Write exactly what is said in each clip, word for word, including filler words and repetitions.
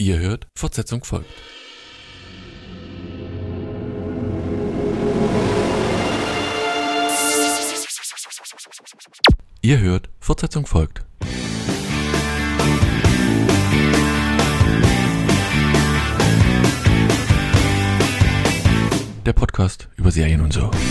Ihr hört, Fortsetzung folgt. Ihr hört, Fortsetzung folgt. Der Podcast über Serien und so.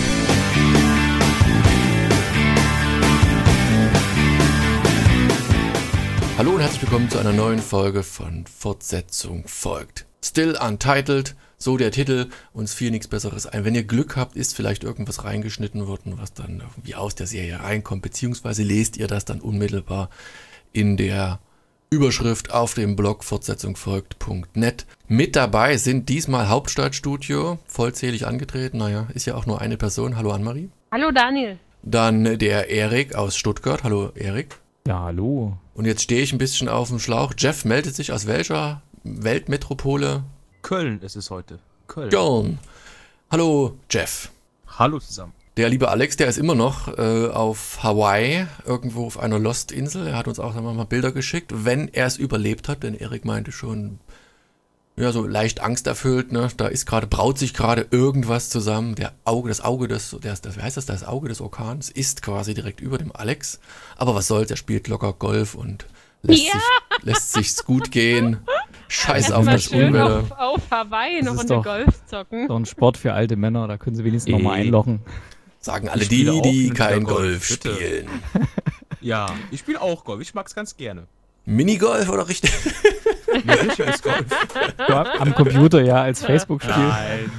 Hallo und herzlich willkommen zu einer neuen Folge von Fortsetzung folgt. Still Untitled, so der Titel, uns fiel nichts Besseres ein. Wenn ihr Glück habt, ist vielleicht irgendwas reingeschnitten worden, was dann irgendwie aus der Serie reinkommt, beziehungsweise lest ihr das dann unmittelbar in der Überschrift auf dem Blog fortsetzung folgt punkt net. Mit dabei sind diesmal Hauptstadtstudio, vollzählig angetreten, naja, ist ja auch nur eine Person. Hallo Annemarie. Hallo Daniel. Dann der Erik aus Stuttgart. Hallo Erik. Ja, hallo. Und jetzt stehe ich ein bisschen auf dem Schlauch. Jeff meldet sich aus welcher Weltmetropole? Köln ist es heute. Köln. Köln. Hallo Jeff. Hallo zusammen. Der liebe Alex, der ist immer noch äh, auf Hawaii, irgendwo auf einer Lost-Insel. Er hat uns auch mal Bilder geschickt, wenn er es überlebt hat, denn Erik meinte schon, ja, so leicht angsterfüllt, ne? Da ist gerade, braut sich gerade irgendwas zusammen. Der Auge, das Auge des, das, das, wie heißt das, das Auge des Orkans ist quasi direkt über dem Alex. Aber was soll's, er spielt locker Golf und lässt, Ja. sich, lässt sich's gut gehen. Scheiß auf Erstmal das schön Unwetter. auf, auf Hawaii eine Das ist Runde doch- Golf zocken. So ein Sport für alte Männer, da können sie wenigstens nochmal Eh. einlochen. Sagen alle Ich die, spiele auch die hin und wieder kein Golf, Golf bitte. spielen. Ja, ich spiele auch Golf. Ich mag's ganz gerne. Minigolf oder richtig? Ein richtiges Golf. Ja, am Computer, ja, als Facebook-Spiel. Nein.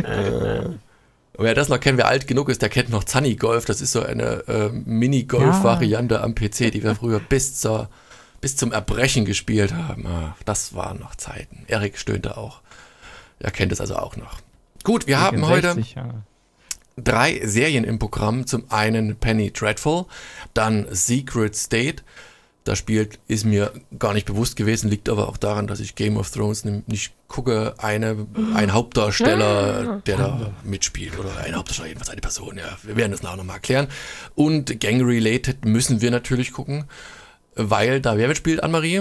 Wer das noch kennt, wer alt genug ist, der kennt noch Zanni Golf. Das ist so eine äh, Minigolf-Variante am P C, die wir früher bis, zur, bis zum Erbrechen gespielt haben. Ah, das waren noch Zeiten. Erik stöhnte auch. Er kennt es also auch noch. Gut, wir haben heute sechzig, ja. drei Serien im Programm. Zum einen Penny Dreadful, dann Secret State. Das spielt, ist mir gar nicht bewusst gewesen, liegt aber auch daran, dass ich Game of Thrones nicht gucke. Eine, ein Hauptdarsteller, der da mitspielt, oder ein Hauptdarsteller, jedenfalls eine Person, ja. Wir werden das nachher nochmal erklären. Und Gang-related müssen wir natürlich gucken, weil da wer mitspielt, Annemarie?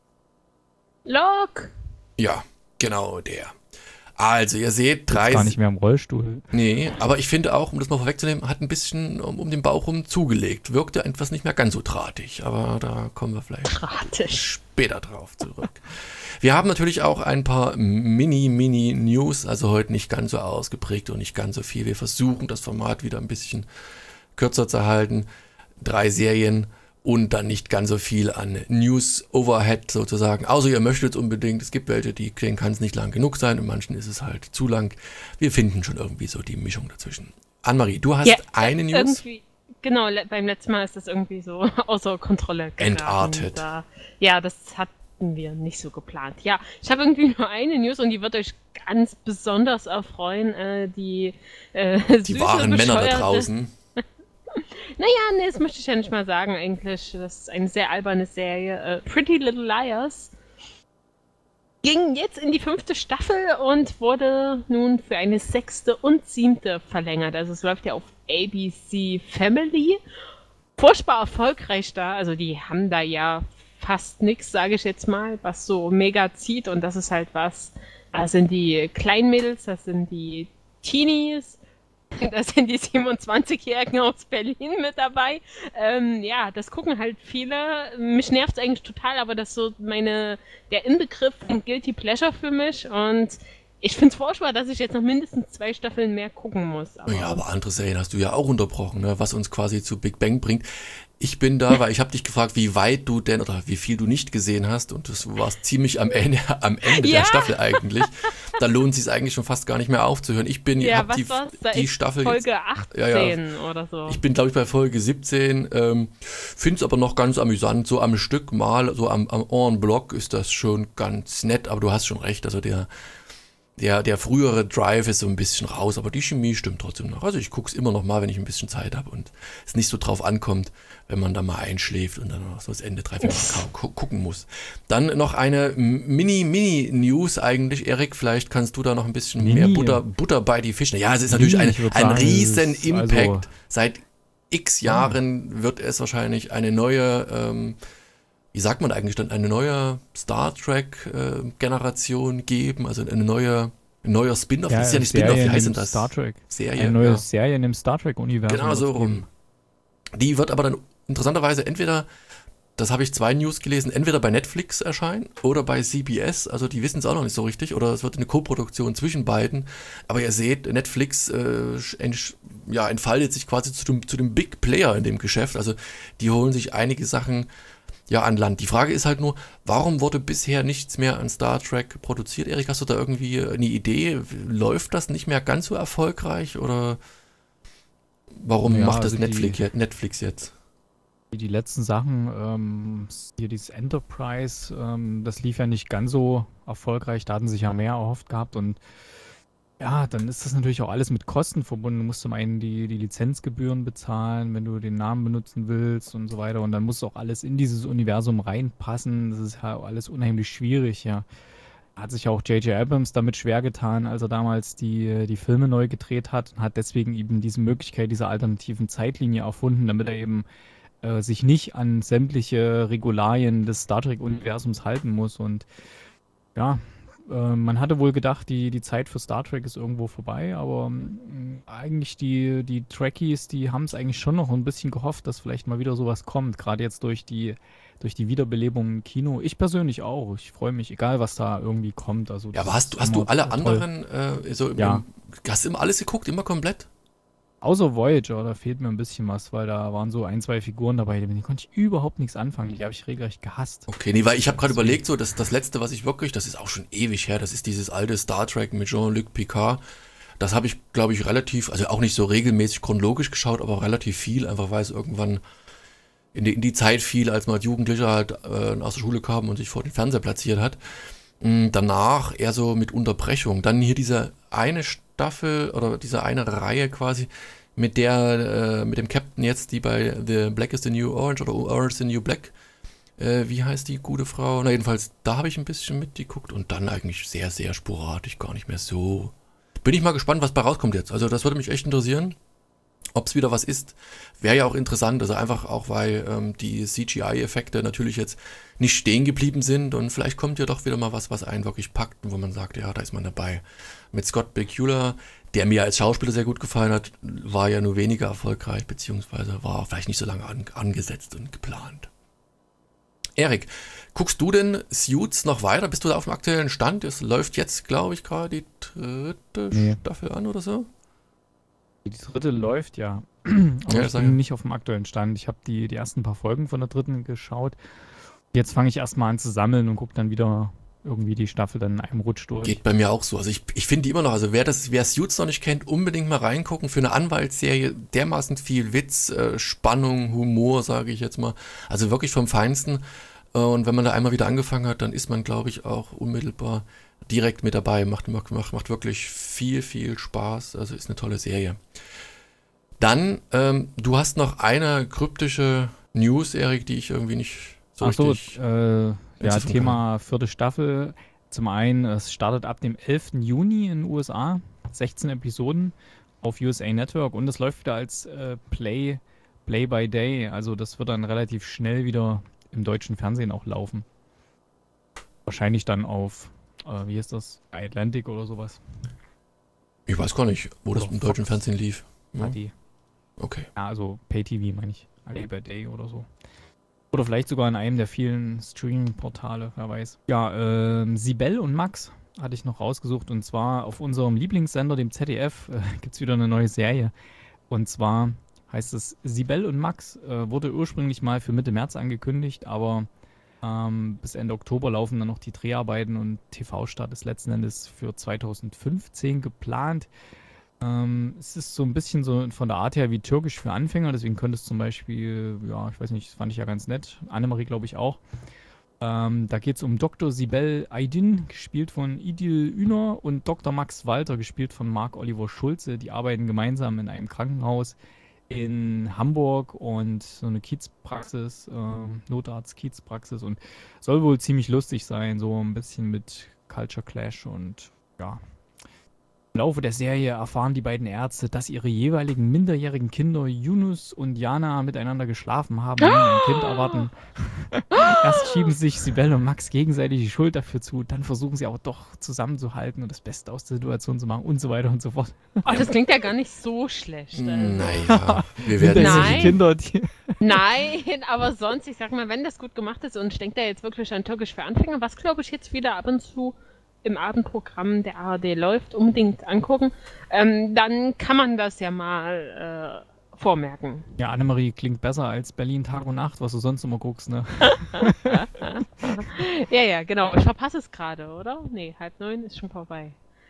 Lock! Ja, genau der. Also, ihr seht drei... Gar nicht mehr im Rollstuhl. Nee, aber ich finde auch, um das mal vorwegzunehmen, hat ein bisschen um, um den Bauch rum zugelegt. Wirkte etwas nicht mehr ganz so drahtig, aber da kommen wir vielleicht Drahtig. später drauf zurück. Wir haben natürlich auch ein paar Mini-Mini-News, also heute nicht ganz so ausgeprägt und nicht ganz so viel. Wir versuchen, das Format wieder ein bisschen kürzer zu halten. Drei Serien und dann nicht ganz so viel an News-Overhead sozusagen. Außer ihr möchtet es unbedingt. Es gibt welche, die denen kann es nicht lang genug sein und manchen ist es halt zu lang. Wir finden schon irgendwie so die Mischung dazwischen. Annemarie, du hast Ja, eine News. Irgendwie, genau, le- beim letzten Mal ist das irgendwie so außer Kontrolle geraten. Entartet. Da, ja, das hatten wir nicht so geplant. Ja, ich habe irgendwie nur eine News und die wird euch ganz besonders erfreuen. Äh, die äh, Die süße, wahren Männer da bescheuerte- draußen. Naja, nee, das möchte ich ja nicht mal sagen eigentlich. Das ist eine sehr alberne Serie. Äh, Pretty Little Liars ging jetzt in die fünfte Staffel und wurde nun für eine sechste und siebte verlängert. Also es läuft ja auf A B C Family. Furchtbar erfolgreich da. Also die haben da ja fast nichts, sage ich jetzt mal, was so mega zieht. Und das ist halt was. Das sind die Kleinmädels, das sind die Teenies. Da sind die siebenundzwanzigjährigen aus Berlin mit dabei. Ähm, ja, das gucken halt viele. Mich nervt es eigentlich total, aber das ist so meine, der Inbegriff von Guilty Pleasure für mich. Und ich finde es furchtbar, dass ich jetzt noch mindestens zwei Staffeln mehr gucken muss. Aber Ja, aber andere Serien hast du ja auch unterbrochen, ne? Was uns quasi zu Big Bang bringt. Ich bin da, weil ich habe dich gefragt, wie weit du denn oder wie viel du nicht gesehen hast und du warst ziemlich am Ende, am Ende Ja. der Staffel eigentlich. Da lohnt es sich eigentlich schon fast gar nicht mehr aufzuhören. Ich bin, ja, hab was die, war's? Da die ist Staffel Folge jetzt, achtzehn Ja, oder so. ich bin glaube ich bei Folge siebzehn, ähm, finde es aber noch ganz amüsant, so am Stück mal, so am, am en bloc ist das schon ganz nett, aber du hast schon recht, also der Der, der frühere Drive ist so ein bisschen raus, aber die Chemie stimmt trotzdem noch. Also ich gucke es immer noch mal, wenn ich ein bisschen Zeit habe und es nicht so drauf ankommt, wenn man da mal einschläft und dann noch so das Ende drei, vier Mal gu- gucken muss. Dann noch eine Mini-Mini-News eigentlich. Erik, vielleicht kannst du da noch ein bisschen Mini. mehr Butter, Butter bei die Fische. Ja, es ist natürlich Mini, eine, ich würd ein sagen, riesen es ist Impact. also- Seit x Jahren wird es wahrscheinlich eine neue ähm, wie sagt man eigentlich dann, eine neue Star Trek-Generation geben, also eine neue, ein neuer Spin-off, das ist ja nicht Spin-off, wie heißt denn das? Star Trek. Serie. Eine neue ja. Serie in dem Star Trek-Universum. Genau so rum. Die wird aber dann interessanterweise entweder, das habe ich zwei News gelesen, entweder bei Netflix erscheinen oder bei C B S, also die wissen es auch noch nicht so richtig, oder es wird eine Co-Produktion zwischen beiden, aber ihr seht, Netflix äh, ent, ja, entfaltet sich quasi zu dem, zu dem Big Player in dem Geschäft, also die holen sich einige Sachen ja an Land. Die Frage ist halt nur, warum wurde bisher nichts mehr an Star Trek produziert? Erik, hast du da irgendwie eine Idee? Läuft das nicht mehr ganz so erfolgreich oder warum Ja, macht das also Netflix, die- jetzt, Netflix jetzt? Die letzten Sachen, ähm, hier dieses Enterprise, ähm, das lief ja nicht ganz so erfolgreich, da hatten sich ja mehr erhofft gehabt und ja, dann ist das natürlich auch alles mit Kosten verbunden. Du musst zum einen die, die Lizenzgebühren bezahlen, wenn du den Namen benutzen willst und so weiter und dann muss auch alles in dieses Universum reinpassen. Das ist ja alles unheimlich schwierig, ja. Hat sich auch J J Abrams damit schwer getan, als er damals die, die Filme neu gedreht hat und hat deswegen eben diese Möglichkeit dieser alternativen Zeitlinie erfunden, damit er eben äh, sich nicht an sämtliche Regularien des Star Trek-Universums halten muss. Und ja, äh, man hatte wohl gedacht, die, die Zeit für Star Trek ist irgendwo vorbei, aber mh, eigentlich die, die Trekkies, die haben es eigentlich schon noch ein bisschen gehofft, dass vielleicht mal wieder sowas kommt, gerade jetzt durch die, durch die Wiederbelebung im Kino. Ich persönlich auch. Ich freue mich, egal was da irgendwie kommt. Also Ja, das aber hast ist du, hast du immer alle toll. anderen, äh, so im, Ja. im, hast du immer alles geguckt, immer komplett? Außer Voyager, da fehlt mir ein bisschen was, weil da waren so ein, zwei Figuren dabei, mit denen konnte ich überhaupt nichts anfangen. Die habe ich regelrecht gehasst. Okay, nee, weil ich habe gerade Deswegen. überlegt, so das, das letzte, was ich wirklich, das ist auch schon ewig her, das ist dieses alte Star Trek mit Jean-Luc Picard. Das habe ich, glaube ich, relativ, also auch nicht so regelmäßig chronologisch geschaut, aber relativ viel, einfach weil es irgendwann in die, in die Zeit fiel, als man als Jugendlicher halt äh, aus der Schule kam und sich vor den Fernseher platziert hat. Mm, Danach eher so mit Unterbrechung. Dann hier diese eine Staffel oder diese eine Reihe quasi mit der, äh, mit dem Captain jetzt, die bei The Black is the New Orange oder Orange is the New Black, äh, wie heißt die gute Frau? Na jedenfalls, da habe ich ein bisschen mitgeguckt und dann eigentlich sehr, sehr sporadisch, gar nicht mehr so. Bin ich mal gespannt, was bei rauskommt jetzt. Also das würde mich echt interessieren, ob es wieder was ist. Wäre ja auch interessant, also einfach auch, weil ähm, die C G I-Effekte natürlich jetzt nicht stehen geblieben sind und vielleicht kommt ja doch wieder mal was, was einen wirklich packt und wo man sagt, ja, da ist man dabei. Mit Scott Bakula, der mir als Schauspieler sehr gut gefallen hat, war ja nur weniger erfolgreich, beziehungsweise war vielleicht nicht so lange an, angesetzt und geplant. Erik, guckst du denn Suits noch weiter? Bist du da auf dem aktuellen Stand? Es läuft jetzt, glaube ich, gerade die dritte Nee. Staffel an oder so? Die dritte läuft ja. Aber Ja, ich sag bin ja. nicht auf dem aktuellen Stand. Ich habe die, die ersten paar Folgen von der dritten geschaut. Jetzt fange ich erstmal an zu sammeln und gucke dann wieder irgendwie die Staffel dann in einem Rutsch durch. Geht bei mir auch so. Also ich, ich finde die immer noch, also wer das, wer Suits noch nicht kennt, unbedingt mal reingucken. Für eine Anwaltsserie dermaßen viel Witz, äh, Spannung, Humor, sage ich jetzt mal. Also wirklich vom Feinsten. Äh, Und wenn man da einmal wieder angefangen hat, dann ist man, glaube ich, auch unmittelbar direkt mit dabei. Macht, macht, macht, macht wirklich viel, viel Spaß. Also ist eine tolle Serie. Dann, ähm, du hast noch eine kryptische News, Erik, die ich irgendwie nicht so Ach so, richtig... äh, ja, entziffern Thema vierte Staffel. Zum einen, es startet ab dem elften Juni in den U S A, sechzehn Episoden auf U S A Network und es läuft wieder als äh, Play, Play by Day. Also das wird dann relativ schnell wieder im deutschen Fernsehen auch laufen. Wahrscheinlich dann auf, äh, wie ist das, Atlantic oder sowas. Ich weiß gar nicht, wo das Oder im deutschen Fox. Fernsehen lief. Ja, H D. okay. Ja, also Pay-T V meine ich. Play by Day oder so. Oder vielleicht sogar in einem der vielen Streaming-Portale, wer weiß. Ja, ähm, Sibel und Max hatte ich noch rausgesucht. Und zwar auf unserem Lieblingssender, dem Z D F, äh, gibt es wieder eine neue Serie. Und zwar heißt es Sibel und Max. Äh, wurde ursprünglich mal für Mitte März angekündigt, aber ähm, bis Ende Oktober laufen dann noch die Dreharbeiten und T V-Start ist letzten Endes für zweitausendfünfzehn geplant. Ähm, es ist so ein bisschen so von der Art her wie Türkisch für Anfänger, deswegen könnte es zum Beispiel, ja, ich weiß nicht, das fand ich ja ganz nett. Annemarie, glaube ich, auch. Ähm, da geht es um Doktor Sibel Aydin, gespielt von Idil Üner, und Doktor Max Walter, gespielt von Marc-Oliver Schulze. Die arbeiten gemeinsam in einem Krankenhaus in Hamburg und so eine Kiezpraxis, ähm, Notarzt-Kiezpraxis, und soll wohl ziemlich lustig sein, so ein bisschen mit Culture Clash und ja. Im Laufe der Serie erfahren die beiden Ärzte, dass ihre jeweiligen minderjährigen Kinder Yunus und Jana miteinander geschlafen haben und nun ein Kind erwarten. Erst schieben sich Sibel und Max gegenseitig die Schuld dafür zu, dann versuchen sie aber doch zusammenzuhalten und das Beste aus der Situation zu machen und so weiter und so fort. Oh, das klingt ja gar nicht so schlecht. Also. Naja, wir werden Minderjährige Nein. Kinder, die Nein, aber sonst, ich sag mal, wenn das gut gemacht ist und ich denke da jetzt wirklich an Türkisch für Anfänger, was glaube ich jetzt wieder ab und zu im Abendprogramm der A R D läuft, unbedingt angucken, ähm, dann kann man das ja mal äh, vormerken. Ja, Annemarie klingt besser als Berlin Tag und Nacht, was du sonst immer guckst, ne? Ja, ja, genau. Ich verpasse es gerade, oder? Nee, halb neun ist schon vorbei.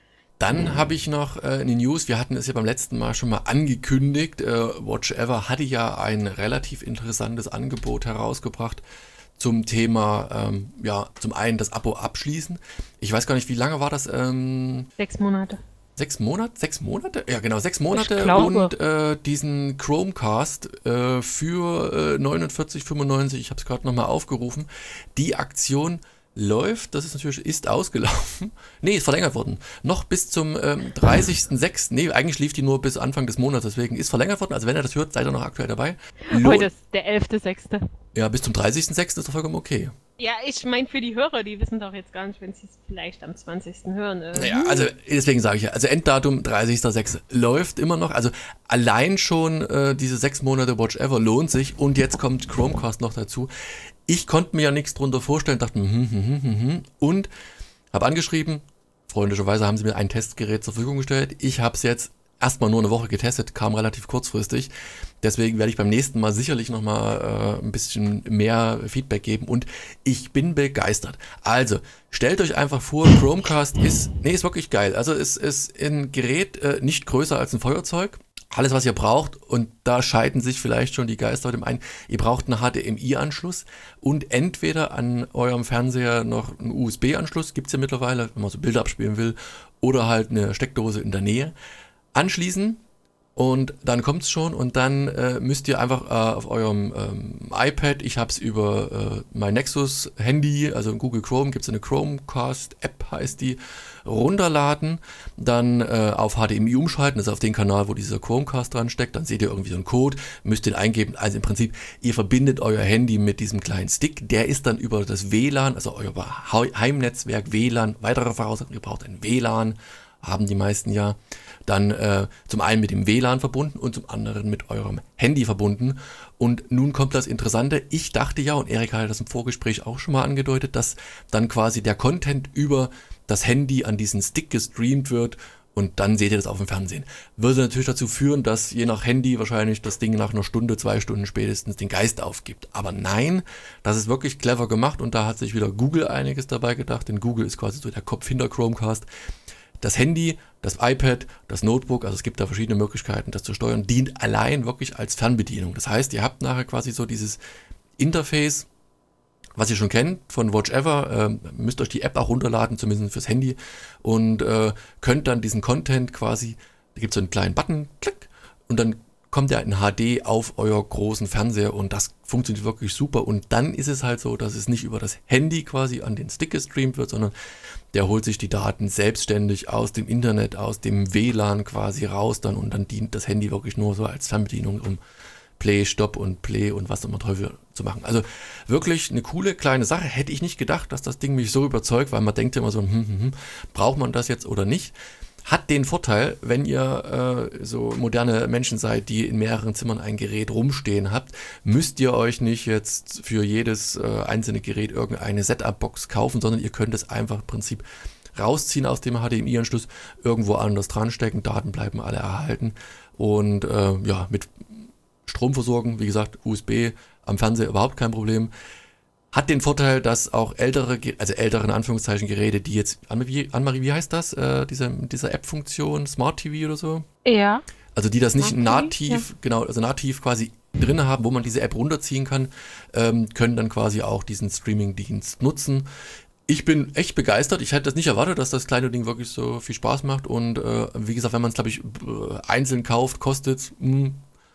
Dann habe ich noch äh, eine News, wir hatten es ja beim letzten Mal schon mal angekündigt, äh, Watch Ever hatte ja ein relativ interessantes Angebot herausgebracht zum Thema, ähm, ja, zum einen das Abo abschließen. Ich weiß gar nicht, wie lange war das? Ähm, Sechs Monate. sechs Monate? Sechs Monate? Ja, genau, sechs Monate Ich glaube. und äh, diesen Chromecast äh, für äh, neunundvierzig fünfundneunzig, ich habe es gerade nochmal aufgerufen. Die Aktion läuft, das ist natürlich, ist ausgelaufen. Nee, ist verlängert worden. Noch bis zum ähm, dreißigsten sechsten Nee, eigentlich lief die nur bis Anfang des Monats, deswegen ist verlängert worden. Also wenn ihr das hört, seid ihr noch aktuell dabei. Lohnt- Heute ist der elfte sechste ja, bis zum dreißigsten sechsten ist doch vollkommen okay. Ja, ich meine für die Hörer, die wissen doch jetzt gar nicht, wenn sie es vielleicht am zwanzigsten hören. Äh, Naja, also deswegen sage ich ja, also Enddatum dreißigster sechster läuft immer noch. Also allein schon äh, diese sechs Monate Watch Ever lohnt sich und jetzt kommt Chromecast noch dazu. Ich konnte mir ja nichts drunter vorstellen, dachte, hm, hm, hm, hm, hm, und habe angeschrieben, freundlicherweise haben sie mir ein Testgerät zur Verfügung gestellt. Ich habe es jetzt erstmal nur eine Woche getestet, kam relativ kurzfristig. Deswegen werde ich beim nächsten Mal sicherlich nochmal äh, ein bisschen mehr Feedback geben und ich bin begeistert. Also, stellt euch einfach vor, Chromecast ist, nee, ist wirklich geil. Also es ist ein Gerät äh, nicht größer als ein Feuerzeug. Alles, was ihr braucht, und da scheiden sich vielleicht schon die Geister mit dem einen, ihr braucht einen H D M I-Anschluss und entweder an eurem Fernseher noch einen U S B-Anschluss, gibt's ja mittlerweile, wenn man so Bilder abspielen will, oder halt eine Steckdose in der Nähe. Anschließen und dann kommt's schon und dann äh, müsst ihr einfach äh, auf eurem ähm, iPad, ich habe es über äh, mein Nexus Handy, also in Google Chrome gibt's eine Chromecast App, heißt die, runterladen, dann äh, auf H D M I umschalten, das ist auf den Kanal, wo dieser Chromecast dran steckt, dann seht ihr irgendwie so einen Code, müsst den eingeben, also im Prinzip, ihr verbindet euer Handy mit diesem kleinen Stick, der ist dann über das W L A N, also euer Heimnetzwerk W L A N, weitere Voraussetzungen, ihr braucht ein W L A N, haben die meisten ja, dann äh, zum einen mit dem W L A N verbunden und zum anderen mit eurem Handy verbunden. Und nun kommt das Interessante, ich dachte ja, und Erik hat das im Vorgespräch auch schon mal angedeutet, dass dann quasi der Content über das Handy an diesen Stick gestreamt wird und dann seht ihr das auf dem Fernsehen. Würde natürlich dazu führen, dass je nach Handy wahrscheinlich das Ding nach einer Stunde, zwei Stunden spätestens den Geist aufgibt. Aber nein, das ist wirklich clever gemacht und da hat sich wieder Google einiges dabei gedacht, denn Google ist quasi so der Kopf hinter Chromecast. Das Handy, das iPad, das Notebook, also es gibt da verschiedene Möglichkeiten, das zu steuern, dient allein wirklich als Fernbedienung. Das heißt, ihr habt nachher quasi so dieses Interface, was ihr schon kennt von Watch Ever, äh, müsst euch die App auch runterladen, zumindest fürs Handy, und äh, könnt dann diesen Content quasi, da gibt es so einen kleinen Button, klick, und dann kommt er in H D auf euer großen Fernseher und das funktioniert wirklich super. Und dann ist es halt so, dass es nicht über das Handy quasi an den Stick gestreamt wird, sondern der holt sich die Daten selbstständig aus dem Internet, aus dem W L A N quasi raus dann und dann dient das Handy wirklich nur so als Fernbedienung, um Play, Stopp und Play und was immer Teufel zu machen. Also wirklich eine coole kleine Sache. Hätte ich nicht gedacht, dass das Ding mich so überzeugt, weil man denkt ja immer so, hm, hm, hm, braucht man das jetzt oder nicht? Hat den Vorteil, wenn ihr äh, so moderne Menschen seid, die in mehreren Zimmern ein Gerät rumstehen habt, müsst ihr euch nicht jetzt für jedes äh, einzelne Gerät irgendeine Setup-Box kaufen, sondern ihr könnt es einfach im Prinzip rausziehen aus dem H D M I-Anschluss, irgendwo anders dran stecken, Daten bleiben alle erhalten und äh, ja, mit Strom versorgen, wie gesagt, U S B am Fernseher überhaupt kein Problem. Hat den Vorteil, dass auch ältere, also ältere in Anführungszeichen Geräte, die jetzt, Annemarie, Annemarie wie heißt das, äh, diese, diese App-Funktion, Smart T V oder so? Ja. Also die das nicht Smart nativ, T V, ja. genau, also nativ quasi drin haben, wo man diese App runterziehen kann, ähm, können dann quasi auch diesen Streaming-Dienst nutzen. Ich bin echt begeistert. Ich hätte das nicht erwartet, dass das kleine Ding wirklich so viel Spaß macht und äh, wie gesagt, wenn man es, glaube ich, einzeln kauft, kostet es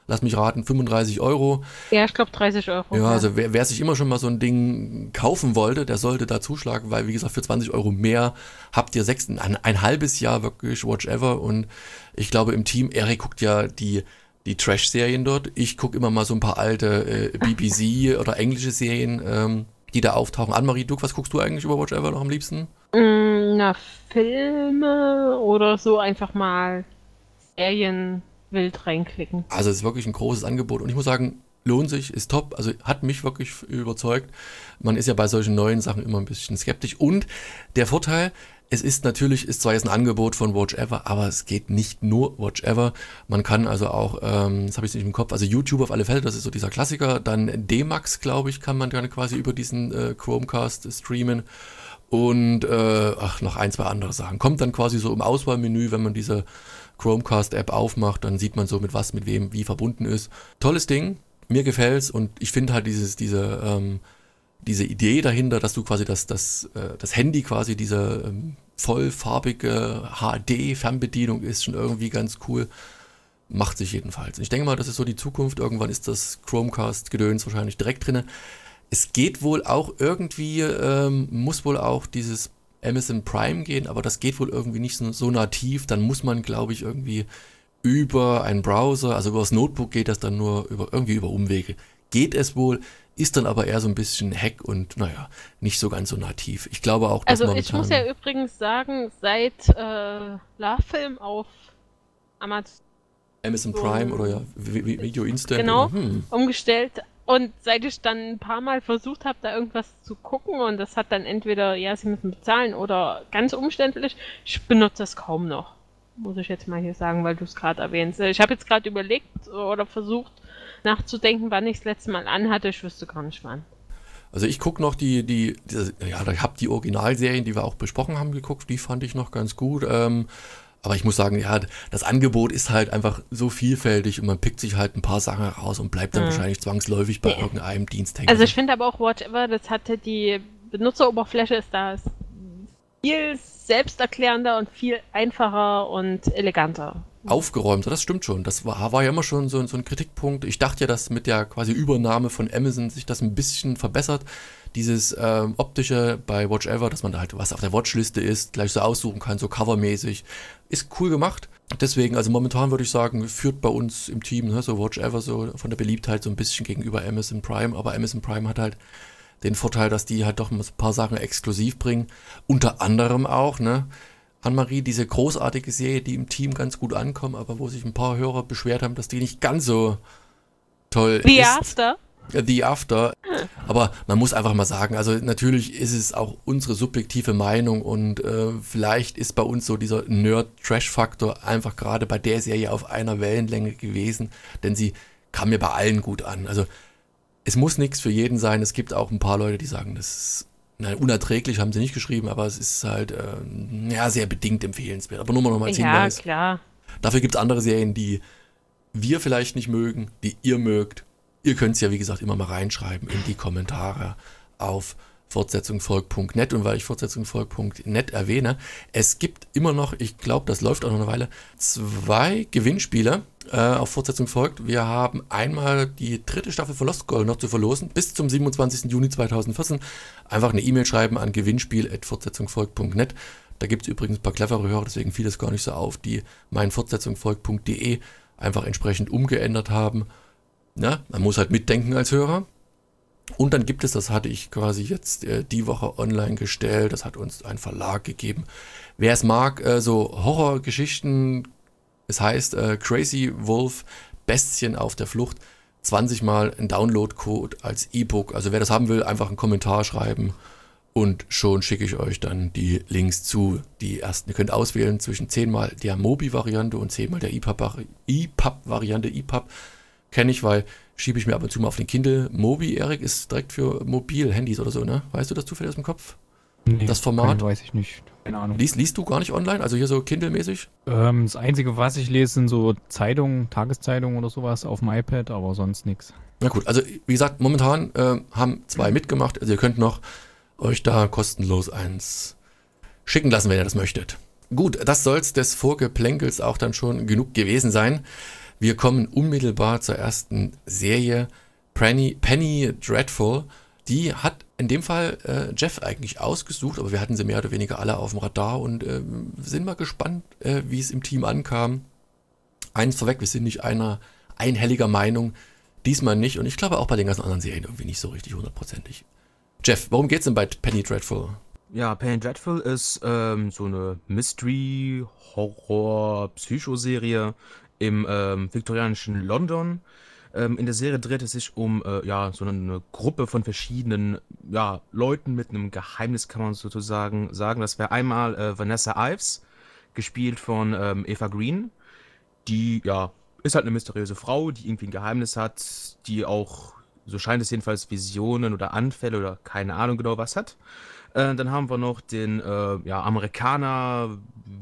lass mich raten, fünfunddreißig Euro. Ja, ich glaube dreißig Euro. Ja, also wer, wer sich immer schon mal so ein Ding kaufen wollte, der sollte da zuschlagen, weil wie gesagt, für zwanzig Euro mehr habt ihr sechs, ein, ein halbes Jahr wirklich Watch Ever und ich glaube im Team, Erik guckt ja die, die Trash-Serien dort, ich gucke immer mal so ein paar alte äh, B B C oder englische Serien, ähm, die da auftauchen. Annemarie, du, was guckst du eigentlich über Watch Ever noch am liebsten? Mm, Na, Filme oder so einfach mal Serien wild reinklicken. Also es ist wirklich ein großes Angebot und ich muss sagen, lohnt sich, ist top, also hat mich wirklich überzeugt. Man ist ja bei solchen neuen Sachen immer ein bisschen skeptisch und der Vorteil, es ist natürlich, ist zwar jetzt ein Angebot von Watch Ever, aber es geht nicht nur Watch Ever. Man kann also auch, ähm, das habe ich nicht im Kopf, also YouTube auf alle Fälle, das ist so dieser Klassiker. Dann D-Max, glaube ich, kann man dann quasi über diesen äh, Chromecast streamen. Und äh, ach, noch ein, zwei andere Sachen. Kommt dann quasi so im Auswahlmenü, wenn man diese Chromecast-App aufmacht, dann sieht man so, mit was, mit wem, wie verbunden ist. Tolles Ding, mir gefällt's und ich finde halt dieses, diese, ähm, diese Idee dahinter, dass du quasi das, das, äh, das Handy quasi diese ähm, vollfarbige H D-Fernbedienung ist, schon irgendwie ganz cool. Macht sich jedenfalls. Ich denke mal, das ist so die Zukunft. Irgendwann ist das Chromecast-Gedöns wahrscheinlich direkt drin. Es geht wohl auch irgendwie, ähm, muss wohl auch dieses Amazon Prime gehen, aber das geht wohl irgendwie nicht so, so nativ. Dann muss man, glaube ich, irgendwie über einen Browser, also über das Notebook geht das dann nur über irgendwie über Umwege. Geht es wohl, ist dann aber eher so ein bisschen Hack und naja, nicht so ganz so nativ. Ich glaube auch, dass Also momentan... ich muss ja übrigens sagen, seit äh, Love-Film auf Amazon Amazon Prime oder ja, Video Instant. Genau. Oder, hm. umgestellt und seit ich dann ein paar Mal versucht habe, da irgendwas zu gucken und das hat dann entweder, ja, sie müssen bezahlen oder ganz umständlich, ich benutze das kaum noch. Muss ich jetzt mal hier sagen, weil du es gerade erwähnst. Ich habe jetzt gerade überlegt oder versucht nachzudenken, wann ich das letzte Mal anhatte. Ich wüsste gar nicht wann. Also ich gucke noch die, die, die ja, ich habe die Originalserien, die wir auch besprochen haben, geguckt, die fand ich noch ganz gut. Ähm, aber ich muss sagen, ja, das Angebot ist halt einfach so vielfältig und man pickt sich halt ein paar Sachen raus und bleibt dann Mhm. wahrscheinlich zwangsläufig bei Ja. irgendeinem Dienst hängen. Also ich finde aber auch Whatever, das hatte die Benutzeroberfläche ist da viel selbsterklärender und viel einfacher und eleganter. Aufgeräumter, das stimmt schon. Das war, war ja immer schon so, so ein Kritikpunkt. Ich dachte ja, dass mit der quasi Übernahme von Amazon sich das ein bisschen verbessert. Dieses ähm, optische bei Watch Ever, dass man da halt was auf der Watchliste ist, gleich so aussuchen kann, so covermäßig. Ist cool gemacht. Deswegen, also momentan würde ich sagen, führt bei uns im Team, ne, so Watch Ever so von der Beliebtheit so ein bisschen gegenüber Amazon Prime. Aber Amazon Prime hat halt den Vorteil, dass die halt doch mal so ein paar Sachen exklusiv bringen. Unter anderem auch, ne, Annemarie, diese großartige Serie, die im Team ganz gut ankommt, aber wo sich ein paar Hörer beschwert haben, dass die nicht ganz so toll The ist. After. The After. Aber man muss einfach mal sagen, also natürlich ist es auch unsere subjektive Meinung und äh, vielleicht ist bei uns so dieser Nerd-Trash-Faktor einfach gerade bei der Serie auf einer Wellenlänge gewesen, denn sie kam mir bei allen gut an. Also es muss nichts für jeden sein. Es gibt auch ein paar Leute, die sagen, das ist nein, unerträglich haben sie nicht geschrieben, aber es ist halt äh, ja, sehr bedingt empfehlenswert. Aber nur mal noch mal als Ja, Hinweis. klar. Dafür gibt es andere Serien, die wir vielleicht nicht mögen, die ihr mögt. Ihr könnt es ja, wie gesagt, immer mal reinschreiben in die Kommentare auf fortsetzungvolk punkt net. Und weil ich fortsetzungvolk punkt net erwähne, es gibt immer noch, ich glaube, das läuft auch noch eine Weile, zwei Gewinnspiele äh, auf Fortsetzung folgt. Wir haben einmal die dritte Staffel von Lost Girl noch zu verlosen, bis zum siebenundzwanzigsten Juni zweitausendvierzehn. Einfach eine E-Mail schreiben an gewinnspiel at fortsetzungvolk punkt net. Da gibt es übrigens ein paar clevere Hörer, deswegen fiel es gar nicht so auf, die mein fortsetzungvolk punkt de einfach entsprechend umgeändert haben. Na, man muss halt mitdenken als Hörer. Und dann gibt es, das hatte ich quasi jetzt äh, die Woche online gestellt, das hat uns ein Verlag gegeben. Wer es mag, äh, so Horrorgeschichten, es heißt äh, Crazy Wolf, Bestien auf der Flucht, zwanzig Mal ein Download-Code als E-Book. Also wer das haben will, einfach einen Kommentar schreiben und schon schicke ich euch dann die Links zu. Die ersten, ihr könnt auswählen zwischen zehn Mal der Mobi-Variante und zehn Mal der E P U B-Variante. E P U B kenne ich, weil schiebe ich mir ab und zu mal auf den Kindle. Mobi, Erik, ist direkt für Mobil-Handys oder so, ne? Weißt du das zufällig aus dem Kopf? Nee, Das Format? kann- weiß ich nicht. Keine Ahnung. Liest, liest du gar nicht online? Also hier so Kindle-mäßig? Ähm, das Einzige, was ich lese, sind so Zeitungen, Tageszeitungen oder sowas auf dem iPad, aber sonst nichts. Na gut, also wie gesagt, momentan äh, haben zwei mitgemacht. Also ihr könnt noch euch da kostenlos eins schicken lassen, wenn ihr das möchtet. Gut, das soll's des Vorgeplänkels auch dann schon genug gewesen sein. Wir kommen unmittelbar zur ersten Serie, Penny, Penny Dreadful. Die hat in dem Fall äh, Jeff eigentlich ausgesucht, aber wir hatten sie mehr oder weniger alle auf dem Radar und äh, sind mal gespannt, äh, wie es im Team ankam. Eins vorweg, wir sind nicht einer einhelliger Meinung, diesmal nicht und ich glaube auch bei den ganzen anderen Serien irgendwie nicht so richtig hundertprozentig. Jeff, worum geht's denn bei Penny Dreadful? Ja, Penny Dreadful ist ähm, so eine Mystery, Horror, Psychoserie im ähm, viktorianischen London. Ähm, in der Serie dreht es sich um äh, ja, so eine Gruppe von verschiedenen ja, Leuten mit einem Geheimnis, kann man sozusagen sagen. Das wäre einmal äh, Vanessa Ives, gespielt von ähm, Eva Green. Die, ja, ist halt eine mysteriöse Frau, die irgendwie ein Geheimnis hat, die auch, so scheint es jedenfalls, Visionen oder Anfälle oder keine Ahnung genau was hat. Äh, dann haben wir noch den äh, ja, Amerikaner,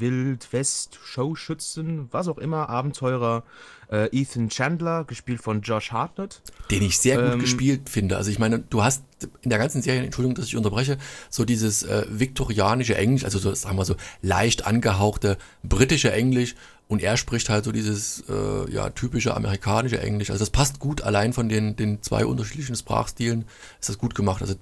Wild-West-Showschützen, was auch immer, Abenteurer äh, Ethan Chandler, gespielt von Josh Hartnett. Den ich sehr gut Ähm, gespielt finde. Also ich meine, du hast in der ganzen Serie, Entschuldigung, dass ich unterbreche, so dieses äh, viktorianische Englisch, also so, sagen wir so, leicht angehauchte britische Englisch und er spricht halt so dieses äh, ja, typische amerikanische Englisch. Also das passt gut, allein von den, den zwei unterschiedlichen Sprachstilen ist das gut gemacht. Also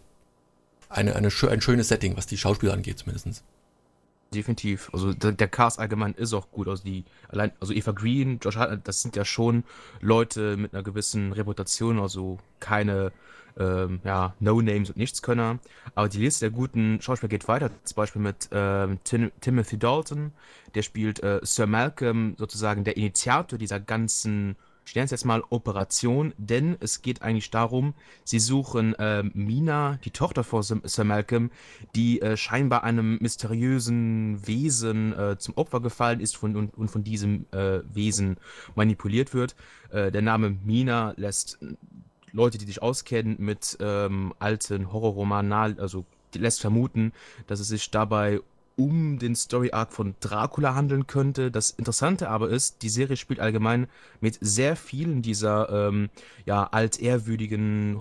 eine, eine, schö- ein schönes Setting, was die Schauspieler angeht zumindest. Definitiv. Also der, der Cast allgemein ist auch gut. Also die allein, also Eva Green, Josh Hartnett, das sind ja schon Leute mit einer gewissen Reputation, also keine ähm, ja, No-Names und Nichtskönner. Aber die Liste der guten Schauspieler geht weiter. Zum Beispiel mit ähm, Tim, Timothy Dalton, der spielt äh, Sir Malcolm, sozusagen der Initiator dieser ganzen, ich nenne es jetzt mal Operation, denn es geht eigentlich darum, sie suchen ähm, Mina, die Tochter von Sir Sir Malcolm, die äh, scheinbar einem mysteriösen Wesen äh, zum Opfer gefallen ist von, und, und von diesem äh, Wesen manipuliert wird. Äh, der Name Mina lässt Leute, die sich auskennen mit ähm, alten Horrorromanen, nahe- also die lässt vermuten, dass es sich dabei um den Story-Arc von Dracula handeln könnte. Das Interessante aber ist, die Serie spielt allgemein mit sehr vielen dieser ähm, ja, altehrwürdigen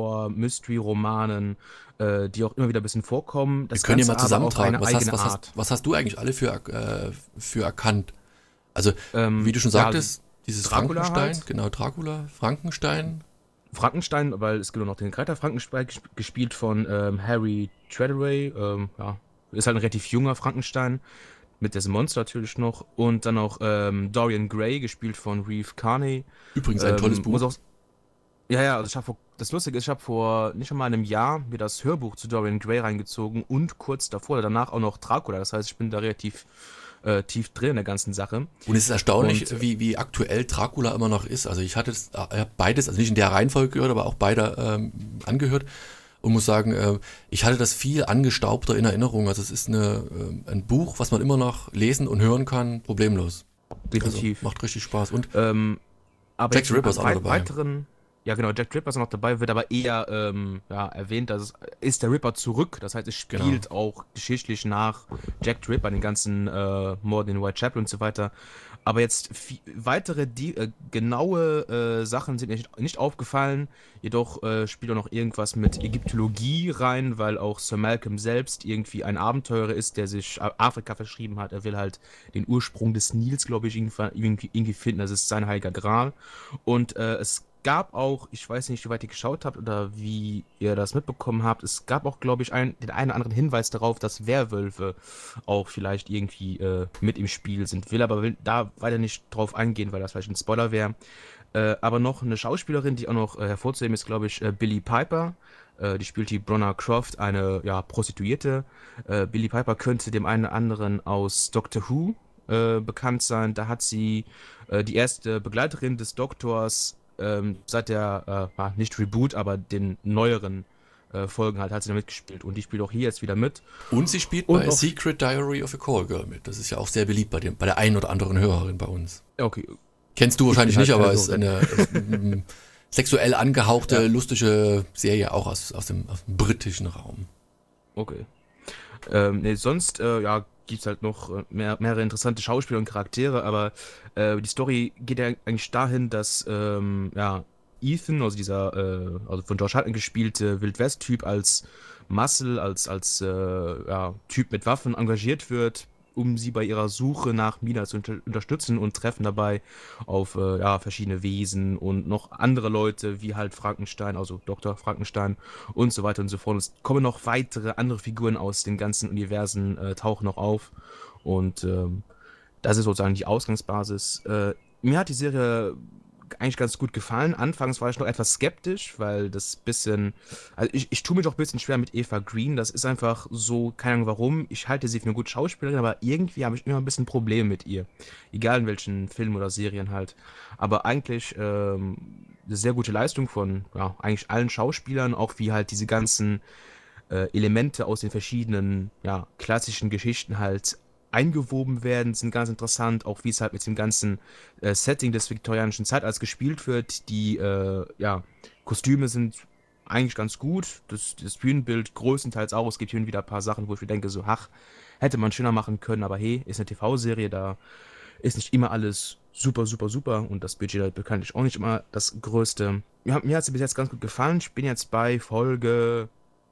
Horror-Mystery-Romanen, äh, die auch immer wieder ein bisschen vorkommen. Das Wir können ja Ganze mal aber auf zusammentragen. eine Was hast, eigene was, Art. hast, was hast du eigentlich alle für, äh, für erkannt? Also, Ähm, wie du schon ja, sagtest, dieses Dracula Frankenstein, halt. genau, Dracula, Frankenstein. Frankenstein, weil es gibt auch noch den Greiter Frankenstein, gesp- gespielt von ähm, Harry Treadaway. Ähm, ja, ist halt ein relativ junger Frankenstein. Mit dessen Monster natürlich noch. Und dann auch ähm, Dorian Gray, gespielt von Reeve Carney. Übrigens ein Ähm, tolles muss Buch. auch, ja, ja, also ich hab vor, das Lustige ist, ich habe vor nicht einmal einem Jahr mir das Hörbuch zu Dorian Gray reingezogen und kurz davor oder danach auch noch Dracula. Das heißt, ich bin da relativ äh, tief drin in der ganzen Sache. Und es ist erstaunlich, Und- wie, wie aktuell Dracula immer noch ist. Also ich hatte es, äh, ich hab beides, also nicht in der Reihenfolge gehört, aber auch beide ähm, angehört und muss sagen, äh, ich hatte das viel angestaubter in Erinnerung. Also es ist eine, äh, ein Buch, was man immer noch lesen und hören kann, problemlos. Definitiv. Also macht richtig Spaß. Und Ähm, aber Jack jetzt the Ripper an ist auch noch wei- dabei. weiteren, ja genau, Jack the Ripper ist noch dabei, wird aber eher ähm, ja, erwähnt, dass es ist der Ripper zurück. Das heißt, es spielt auch geschichtlich nach Jack the Ripper, den ganzen äh, Morden in Whitechapel und so weiter. Aber jetzt vi- weitere die, äh, genaue äh, Sachen sind mir nicht, nicht aufgefallen. Jedoch äh, spielt auch noch irgendwas mit Ägyptologie rein, weil auch Sir Malcolm selbst irgendwie ein Abenteurer ist, der sich A- Afrika verschrieben hat. Er will halt den Ursprung des Nils, glaube ich, irgendwie, irgendwie, irgendwie finden. Das ist sein heiliger Gral. Und äh, es gab auch, ich weiß nicht, wie weit ihr geschaut habt oder wie ihr das mitbekommen habt, es gab auch, glaube ich, ein, den einen oder anderen Hinweis darauf, dass Werwölfe auch vielleicht irgendwie äh, mit im Spiel sind. Will aber will da weiter nicht drauf eingehen, weil das vielleicht ein Spoiler wäre. Äh, aber noch eine Schauspielerin, die auch noch äh, hervorzuheben ist, glaube ich, äh, Billie Piper. Äh, die spielt die Bronna Croft, eine ja, Prostituierte. Äh, Billie Piper könnte dem einen oder anderen aus Doctor Who äh, bekannt sein. Da hat sie äh, die erste Begleiterin des Doktors ähm, seit der, äh, nicht Reboot, aber den neueren äh, Folgen halt, hat sie da mitgespielt. Und die spielt auch hier jetzt wieder mit. Und sie spielt Und bei noch- Secret Diary of a Call Girl mit. Das ist ja auch sehr beliebt bei, dem, bei der einen oder anderen Hörerin bei uns. Okay, Kennst du wahrscheinlich bin nicht, halt aber keine ist eine ist, mm, sexuell angehauchte, Ja. lustige Serie auch aus, aus, dem, aus dem britischen Raum. okay. Ähm, nee, sonst, äh, ja, gibt es halt noch äh, mehr, mehrere interessante Schauspieler und Charaktere, aber äh, die Story geht ja eigentlich dahin, dass, ähm, ja, Ethan, also dieser, äh, also von Josh Hartnett gespielte Wild-West-Typ als Muscle, als, als, äh, ja, Typ mit Waffen engagiert wird, um sie bei ihrer Suche nach Mina zu unter unterstützen und treffen dabei auf äh, ja, verschiedene Wesen und noch andere Leute, wie halt Frankenstein, also Doktor Frankenstein und so weiter und so fort. Und es kommen noch weitere andere Figuren aus den ganzen Universen, äh, tauchen noch auf. Und ähm, das ist sozusagen die Ausgangsbasis. Äh, mir hat die Serie eigentlich ganz gut gefallen. Anfangs war ich noch etwas skeptisch, weil das bisschen, also ich, ich tue mich doch ein bisschen schwer mit Eva Green. Das ist einfach so, keine Ahnung warum. Ich halte sie für eine gute Schauspielerin, aber irgendwie habe ich immer ein bisschen Probleme mit ihr. Egal in welchen Filmen oder Serien halt. Aber eigentlich ähm, eine sehr gute Leistung von ja, eigentlich allen Schauspielern, auch wie halt diese ganzen äh, Elemente aus den verschiedenen ja, klassischen Geschichten halt eingewoben werden, sind ganz interessant, auch wie es halt mit dem ganzen äh, Setting des viktorianischen Zeitalters gespielt wird. Die äh, ja, Kostüme sind eigentlich ganz gut, das, das Bühnenbild größtenteils auch. Es gibt hier und wieder ein paar Sachen, wo ich mir denke, so, ach, hätte man schöner machen können, aber hey, ist eine T V-Serie, da ist nicht immer alles super, super, super und das Budget halt bekanntlich auch nicht immer das Größte. Ja, mir hat sie bis jetzt ganz gut gefallen. Ich bin jetzt bei Folge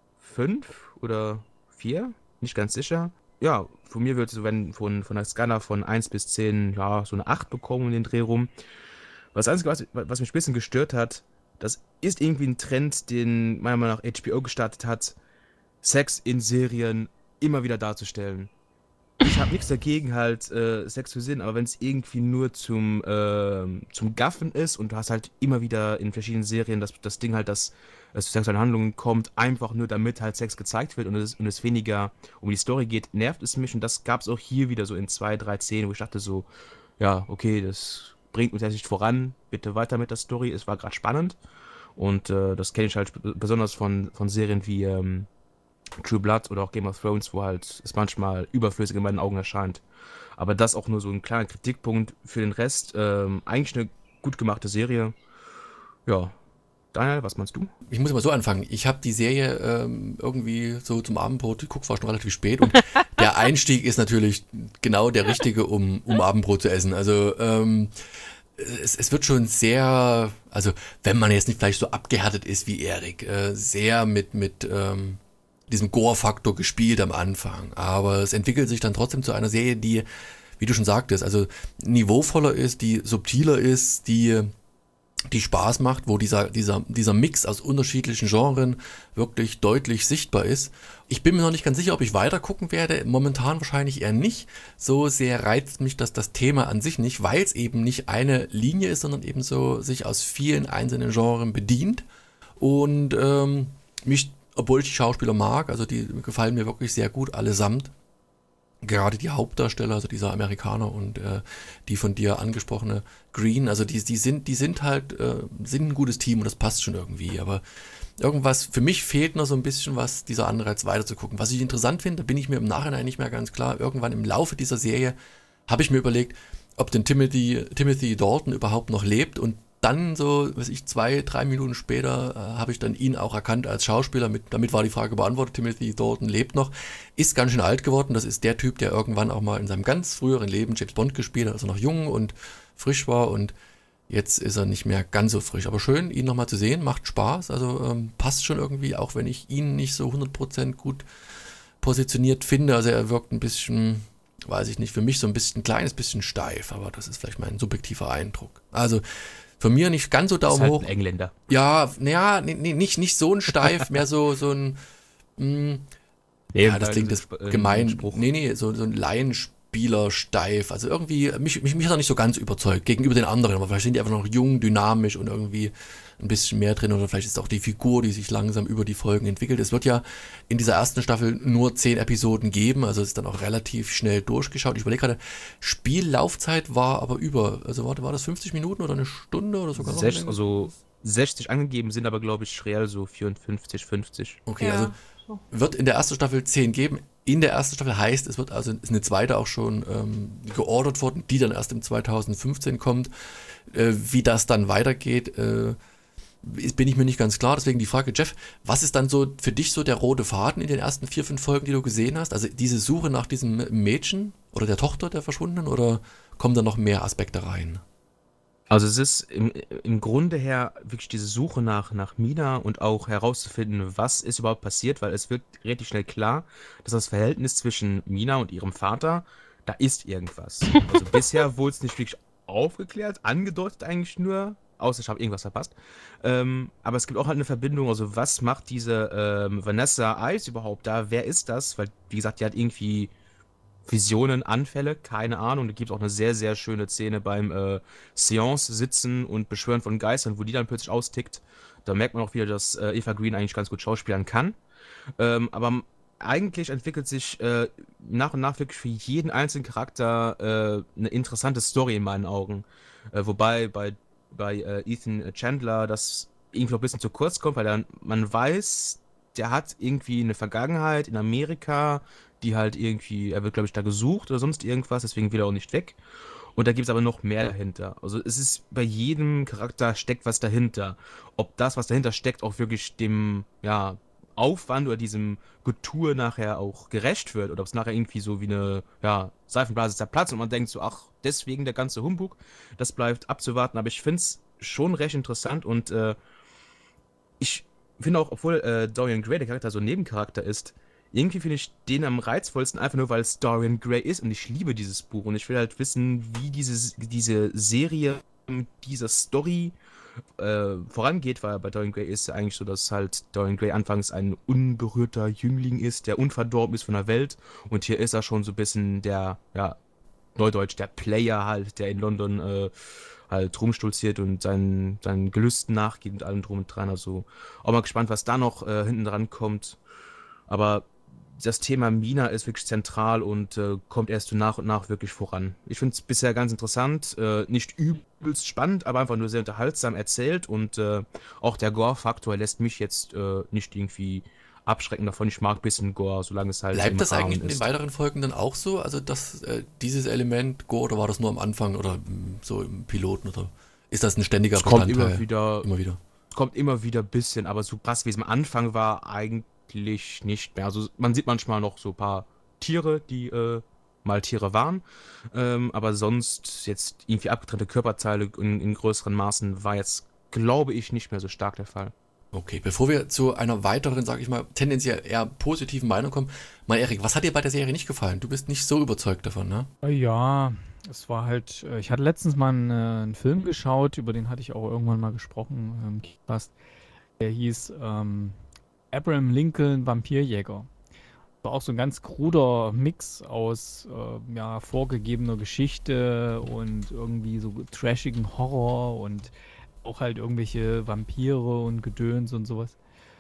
fünf oder vier, nicht ganz sicher. Ja, von mir würde es, wenn von, von der Skala von eins bis zehn, ja, so eine acht bekommen in den Dreh rum. Was Einzige, was, was mich ein bisschen gestört hat, das ist irgendwie ein Trend, den meiner Meinung nach H B O gestartet hat, Sex in Serien immer wieder darzustellen. Ich habe nichts dagegen, halt äh, Sex zu sehen, aber wenn es irgendwie nur zum, äh, zum Gaffen ist und du hast halt immer wieder in verschiedenen Serien das, das Ding halt, dass es zu sexuellen Handlungen kommt, einfach nur damit halt Sex gezeigt wird und es, und es weniger um die Story geht, nervt es mich und das gab es auch hier wieder so in zwei, drei Szenen, wo ich dachte so, ja, okay, das bringt uns jetzt nicht voran, bitte weiter mit der Story, es war gerade spannend und äh, das kenne ich halt besonders von, von Serien wie ähm, True Blood oder auch Game of Thrones, wo halt es manchmal überflüssig in meinen Augen erscheint. Aber das auch nur so ein kleiner Kritikpunkt. Für den Rest ähm, eigentlich eine gut gemachte Serie. Ja, Daniel, was meinst du? Ich muss mal so anfangen. Ich habe die Serie ähm, irgendwie so zum Abendbrot geguckt, war schon relativ spät und der Einstieg ist natürlich genau der richtige, um, um Abendbrot zu essen. Also ähm, es, es wird schon sehr, also wenn man jetzt nicht vielleicht so abgehärtet ist wie Erik, äh, sehr mit, mit ähm, diesem Gore-Faktor gespielt am Anfang. Aber es entwickelt sich dann trotzdem zu einer Serie, die, wie du schon sagtest, also niveauvoller ist, die subtiler ist, die die Spaß macht, wo dieser, dieser, dieser Mix aus unterschiedlichen Genren wirklich deutlich sichtbar ist. Ich bin mir noch nicht ganz sicher, ob ich weiter gucken werde. Momentan wahrscheinlich eher nicht. So sehr reizt mich das, das Thema an sich nicht, weil es eben nicht eine Linie ist, sondern eben so sich aus vielen einzelnen Genren bedient. Und ähm, mich, obwohl ich die Schauspieler mag, also die gefallen mir wirklich sehr gut allesamt. Gerade die Hauptdarsteller, also dieser Amerikaner und äh, die von dir angesprochene Green, also die, die sind, die sind halt, äh, sind ein gutes Team und das passt schon irgendwie, aber irgendwas, für mich fehlt noch so ein bisschen was, dieser Anreiz weiterzugucken. Was ich interessant finde, da bin ich mir im Nachhinein nicht mehr ganz klar, irgendwann im Laufe dieser Serie habe ich mir überlegt, ob denn Timothy, Timothy Dalton überhaupt noch lebt und dann so, weiß ich, zwei, drei Minuten später äh, habe ich dann ihn auch erkannt als Schauspieler. Mit, damit war die Frage beantwortet. Timothy Dalton lebt noch, ist ganz schön alt geworden. Das ist der Typ, der irgendwann auch mal in seinem ganz früheren Leben James Bond gespielt hat, als er noch jung und frisch war. Und jetzt ist er nicht mehr ganz so frisch. Aber schön, ihn nochmal zu sehen, macht Spaß. Also ähm, passt schon irgendwie, auch wenn ich ihn nicht so hundert Prozent gut positioniert finde. Also er wirkt ein bisschen, weiß ich nicht, für mich so ein bisschen ein kleines bisschen steif. Aber das ist vielleicht mein subjektiver Eindruck. Also von mir nicht ganz so Daumen ist halt hoch. Ein Engländer. Ja, naja, nee, nicht, nicht so ein Steif, mehr so, so ein, mh, Nee, ja, das klingt das Sp- äh, gemein. Spruch. Nee, nee, so, so ein Laienspieler steif. Also irgendwie, mich, mich, mich hat er nicht so ganz überzeugt gegenüber den anderen, aber vielleicht sind die einfach noch jung, dynamisch und irgendwie ein bisschen mehr drin oder vielleicht ist auch die Figur, die sich langsam über die Folgen entwickelt. Es wird ja in dieser ersten Staffel nur zehn Episoden geben, also ist dann auch relativ schnell durchgeschaut. Ich überlege gerade, Spiellaufzeit war aber über, also war, war das fünfzig Minuten oder eine Stunde oder sogar noch Sech, länger? also sechzig angegeben, sind aber, glaube ich, real so vierundfünfzig, fünfzig. Okay, Ja, also so. wird in der ersten Staffel zehn geben. In der ersten Staffel heißt, es wird also ist eine zweite auch schon ähm, geordert worden, die dann erst im zweitausendfünfzehn kommt. Äh, wie das dann weitergeht, äh, ist, bin ich mir nicht ganz klar. Deswegen die Frage, Jeff, was ist dann so für dich so der rote Faden in den ersten vier, fünf Folgen, die du gesehen hast? Also diese Suche nach diesem Mädchen oder der Tochter der Verschwundenen oder kommen da noch mehr Aspekte rein? Also es ist im, im Grunde her wirklich diese Suche nach, nach Mina und auch herauszufinden, was ist überhaupt passiert, weil es wird relativ schnell klar, dass das Verhältnis zwischen Mina und ihrem Vater, da ist irgendwas. Also bisher wurde es nicht wirklich aufgeklärt, angedeutet eigentlich nur, außer ich habe irgendwas verpasst. Ähm, aber es gibt auch halt eine Verbindung, also was macht diese ähm, Vanessa Ice überhaupt da? Wer ist das? Weil, wie gesagt, die hat irgendwie Visionen, Anfälle, keine Ahnung. Da gibt es auch eine sehr, sehr schöne Szene beim äh, Seance sitzen und Beschwören von Geistern, wo die dann plötzlich austickt. Da merkt man auch wieder, dass äh, Eva Green eigentlich ganz gut schauspielern kann. Ähm, aber m- eigentlich entwickelt sich äh, nach und nach wirklich für jeden einzelnen Charakter äh, eine interessante Story in meinen Augen. Äh, wobei bei, bei äh, Ethan Chandler das irgendwie noch ein bisschen zu kurz kommt, weil dann, man weiß, der hat irgendwie eine Vergangenheit in Amerika, die halt irgendwie, er wird glaube ich da gesucht oder sonst irgendwas, deswegen will er auch nicht weg. Und da gibt es aber noch mehr dahinter. Also es ist bei jedem Charakter steckt was dahinter. Ob das, was dahinter steckt, auch wirklich dem, ja, Aufwand oder diesem Getue nachher auch gerecht wird oder ob es nachher irgendwie so wie eine, ja, Seifenblase zerplatzt und man denkt so, ach, deswegen der ganze Humbug, das bleibt abzuwarten. Aber ich finde es schon recht interessant und äh, ich finde auch, obwohl äh, Dorian Gray der Charakter so ein Nebencharakter ist, irgendwie finde ich den am reizvollsten, einfach nur weil es Dorian Gray ist und ich liebe dieses Buch und ich will halt wissen, wie diese, diese Serie mit dieser Story äh, vorangeht, weil bei Dorian Gray ist es ja eigentlich so, dass halt Dorian Gray anfangs ein unberührter Jüngling ist, der unverdorben ist von der Welt und hier ist er schon so ein bisschen der, ja, Neudeutsch, der Player halt, der in London äh, halt rumstolziert und seinen, seinen Gelüsten nachgeht und allem drum und dran. Also auch mal gespannt, was da noch äh, hinten dran kommt. Aber das Thema Mina ist wirklich zentral und äh, kommt erst so nach und nach wirklich voran. Ich finde es bisher ganz interessant, äh, nicht übelst spannend, aber einfach nur sehr unterhaltsam erzählt und äh, auch der Gore-Faktor lässt mich jetzt äh, nicht irgendwie abschrecken davon. Ich mag ein bisschen Gore, solange es halt Bleibt im das eigentlich Rahmen in den ist. weiteren Folgen dann auch so? Also dass äh, dieses Element Gore, oder war das nur am Anfang oder mm, so im Piloten, oder ist das ein ständiger Es kommt immer Bestandteil? wieder, Immer wieder. kommt immer wieder ein bisschen, aber so krass wie es am Anfang war, eigentlich nicht mehr. Also man sieht manchmal noch so ein paar Tiere, die äh, mal Tiere waren, ähm, aber sonst jetzt irgendwie abgetrennte Körperteile in, in größeren Maßen war jetzt, glaube ich, nicht mehr so stark der Fall. Okay, bevor wir zu einer weiteren, sage ich mal, tendenziell eher positiven Meinung kommen, mal Erik, was hat dir bei der Serie nicht gefallen? Du bist nicht so überzeugt davon, ne? Äh, Ja, es war halt, äh, ich hatte letztens mal einen, äh, einen Film geschaut, über den hatte ich auch irgendwann mal gesprochen, ähm, Podcast. Der hieß ähm, Abraham Lincoln Vampirjäger. War auch so ein ganz kruder Mix aus äh, ja, vorgegebener Geschichte und irgendwie so trashigen Horror und auch halt irgendwelche Vampire und Gedöns und sowas.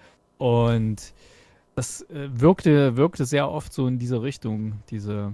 Und das äh, wirkte, wirkte sehr oft so in diese Richtung, diese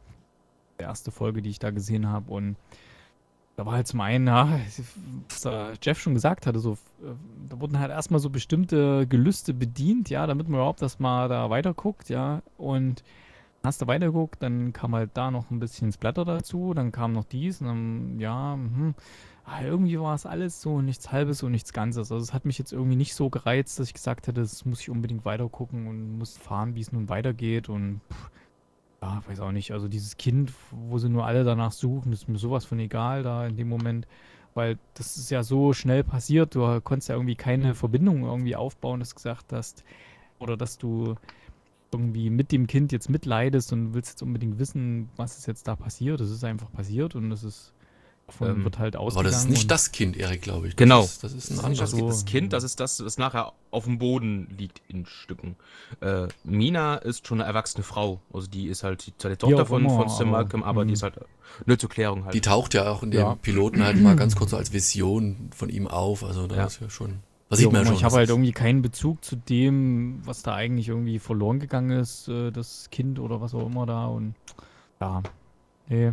erste Folge, die ich da gesehen habe. Und da war halt zum einen, ja, was der Jeff schon gesagt hatte, so, äh, da wurden halt erstmal so bestimmte Gelüste bedient, ja, damit man überhaupt erstmal da weiterguckt, ja. Und dann hast du weitergeguckt, dann kam halt da noch ein bisschen Splatter dazu, dann kam noch dies und dann, ja, mhm. Ah, irgendwie war es alles so nichts Halbes und nichts Ganzes. Also es hat mich jetzt irgendwie nicht so gereizt, dass ich gesagt hätte, das muss ich unbedingt weitergucken und muss fahren, wie es nun weitergeht und pff, ja, weiß auch nicht. Also dieses Kind, wo sie nur alle danach suchen, ist mir sowas von egal da in dem Moment, weil das ist ja so schnell passiert. Du konntest ja irgendwie keine Verbindung irgendwie aufbauen, dass du gesagt hast, oder dass du irgendwie mit dem Kind jetzt mitleidest und willst jetzt unbedingt wissen, was ist jetzt da passiert. Das ist einfach passiert und das ist, davon Ähm, wird halt Aber ausgegangen. das ist nicht und das Kind, Erik, glaube ich. Das Genau. Ist, das ist ein Das ist nicht das, anderes. so. das Kind, das ist das, was nachher auf dem Boden liegt in Stücken. Äh, Mina ist schon eine erwachsene Frau. Also die ist halt die zweite Wie Tochter auch von, immer, von Sam aber, Malcolm, aber die hm. ist halt äh, nur zur Klärung halt. Die taucht ja auch in dem Ja. Piloten halt mal ganz kurz so als Vision von ihm auf. Also da Ja. ist ja schon. Das Wie sieht auch man ja immer, schon. ich habe das halt ist- irgendwie keinen Bezug zu dem, was da eigentlich irgendwie verloren gegangen ist, äh, das Kind oder was auch immer da. Und ja, nee.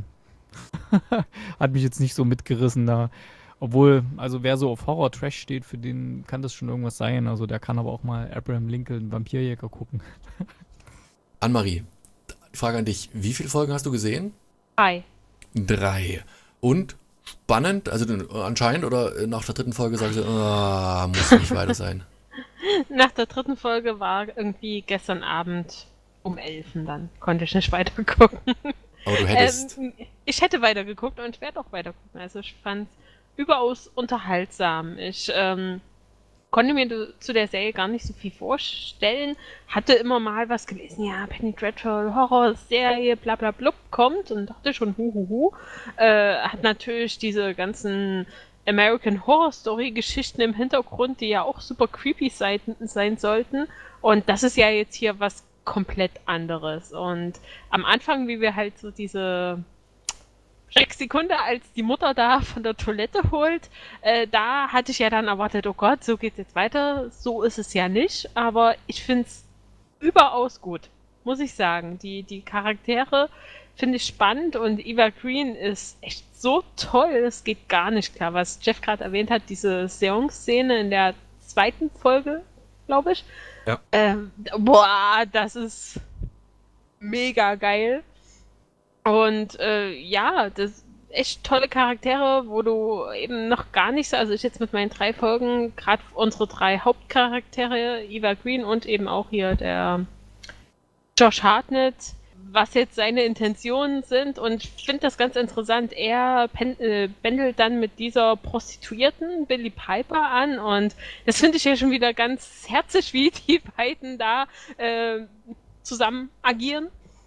Hat mich jetzt nicht so mitgerissen da. Obwohl, also wer so auf Horror-Trash steht, für den kann das schon irgendwas sein. Also der kann aber auch mal Abraham Lincoln Vampirjäger gucken. Annemarie, die Frage an dich. Wie viele Folgen hast du gesehen? Hi. Drei. Und spannend, also äh, anscheinend, oder äh, nach der dritten Folge sagst du, ah, muss nicht weiter sein. Nach der dritten Folge war irgendwie gestern Abend um elf dann. Konnte ich nicht weitergucken. Aber du hättest. Ähm, ich hätte weitergeguckt und ich werde auch weitergucken. Also ich fand überaus unterhaltsam. Ich ähm, konnte mir de- zu der Serie gar nicht so viel vorstellen, hatte immer mal was gelesen, ja, Penny Dreadful, Horrorserie, bla bla blub, kommt und dachte schon, hu hu hu. Äh, hat natürlich diese ganzen American Horror Story Geschichten im Hintergrund, die ja auch super creepy sein, sein sollten. Und das ist ja jetzt hier was komplett anderes. Und am Anfang, wie wir halt so diese Schrecksekunde, als die Mutter da von der Toilette holt, äh, da hatte ich ja dann erwartet, oh Gott, so geht's jetzt weiter. So ist es ja nicht, aber ich finde es überaus gut, muss ich sagen. Die, die Charaktere finde ich spannend und Eva Green ist echt so toll, es geht gar nicht klar. Was Jeff gerade erwähnt hat, diese Seance-Szene in der zweiten Folge, glaube ich. Ja. Ähm, boah, das ist mega geil. Und äh, ja, das echt tolle Charaktere, wo du eben noch gar nicht so, also ich jetzt mit meinen drei Folgen, gerade unsere drei Hauptcharaktere, Eva Green und eben auch hier der Josh Hartnett, was jetzt seine Intentionen sind und ich finde das ganz interessant. Er pen, äh, bändelt dann mit dieser Prostituierten Billie Piper an und das finde ich ja schon wieder ganz herzig, wie die beiden da äh, zusammen agieren.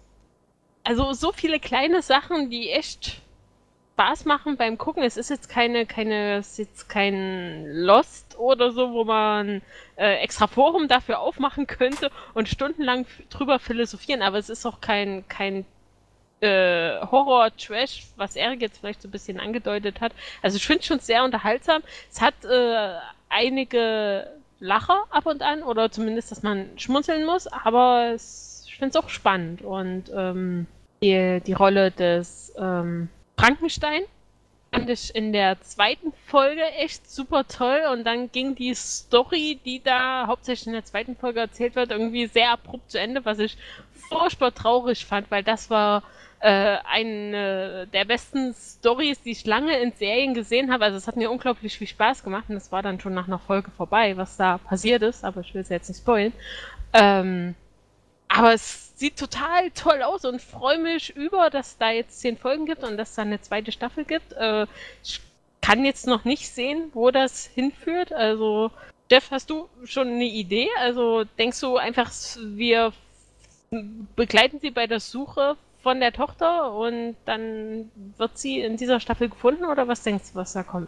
Also so viele kleine Sachen, die echt Spaß machen beim Gucken. Es ist jetzt keine, keine, es ist jetzt kein Lost oder so, wo man äh, extra Forum dafür aufmachen könnte und stundenlang f- drüber philosophieren, aber es ist auch kein, kein äh, Horror-Trash, was Erik jetzt vielleicht so ein bisschen angedeutet hat. Also ich finde es schon sehr unterhaltsam. Es hat äh, einige Lacher ab und an oder zumindest, dass man schmunzeln muss, aber es, ich finde es auch spannend und ähm, die, die Rolle des ähm, Frankenstein fand ich in der zweiten Folge echt super toll und dann ging die Story, die da hauptsächlich in der zweiten Folge erzählt wird, irgendwie sehr abrupt zu Ende, was ich furchtbar traurig fand, weil das war äh, eine der besten Stories, die ich lange in Serien gesehen habe. Also es hat mir unglaublich viel Spaß gemacht und es war dann schon nach einer Folge vorbei, was da passiert ist, aber ich will es jetzt nicht spoilen. Ähm, aber es sieht total toll aus und freue mich über, dass da jetzt zehn Folgen gibt und dass es da eine zweite Staffel gibt. Äh, ich kann jetzt noch nicht sehen, wo das hinführt. Also, Jeff, hast du schon eine Idee? Also, denkst du einfach, wir begleiten sie bei der Suche von der Tochter und dann wird sie in dieser Staffel gefunden oder was denkst du, was da kommt?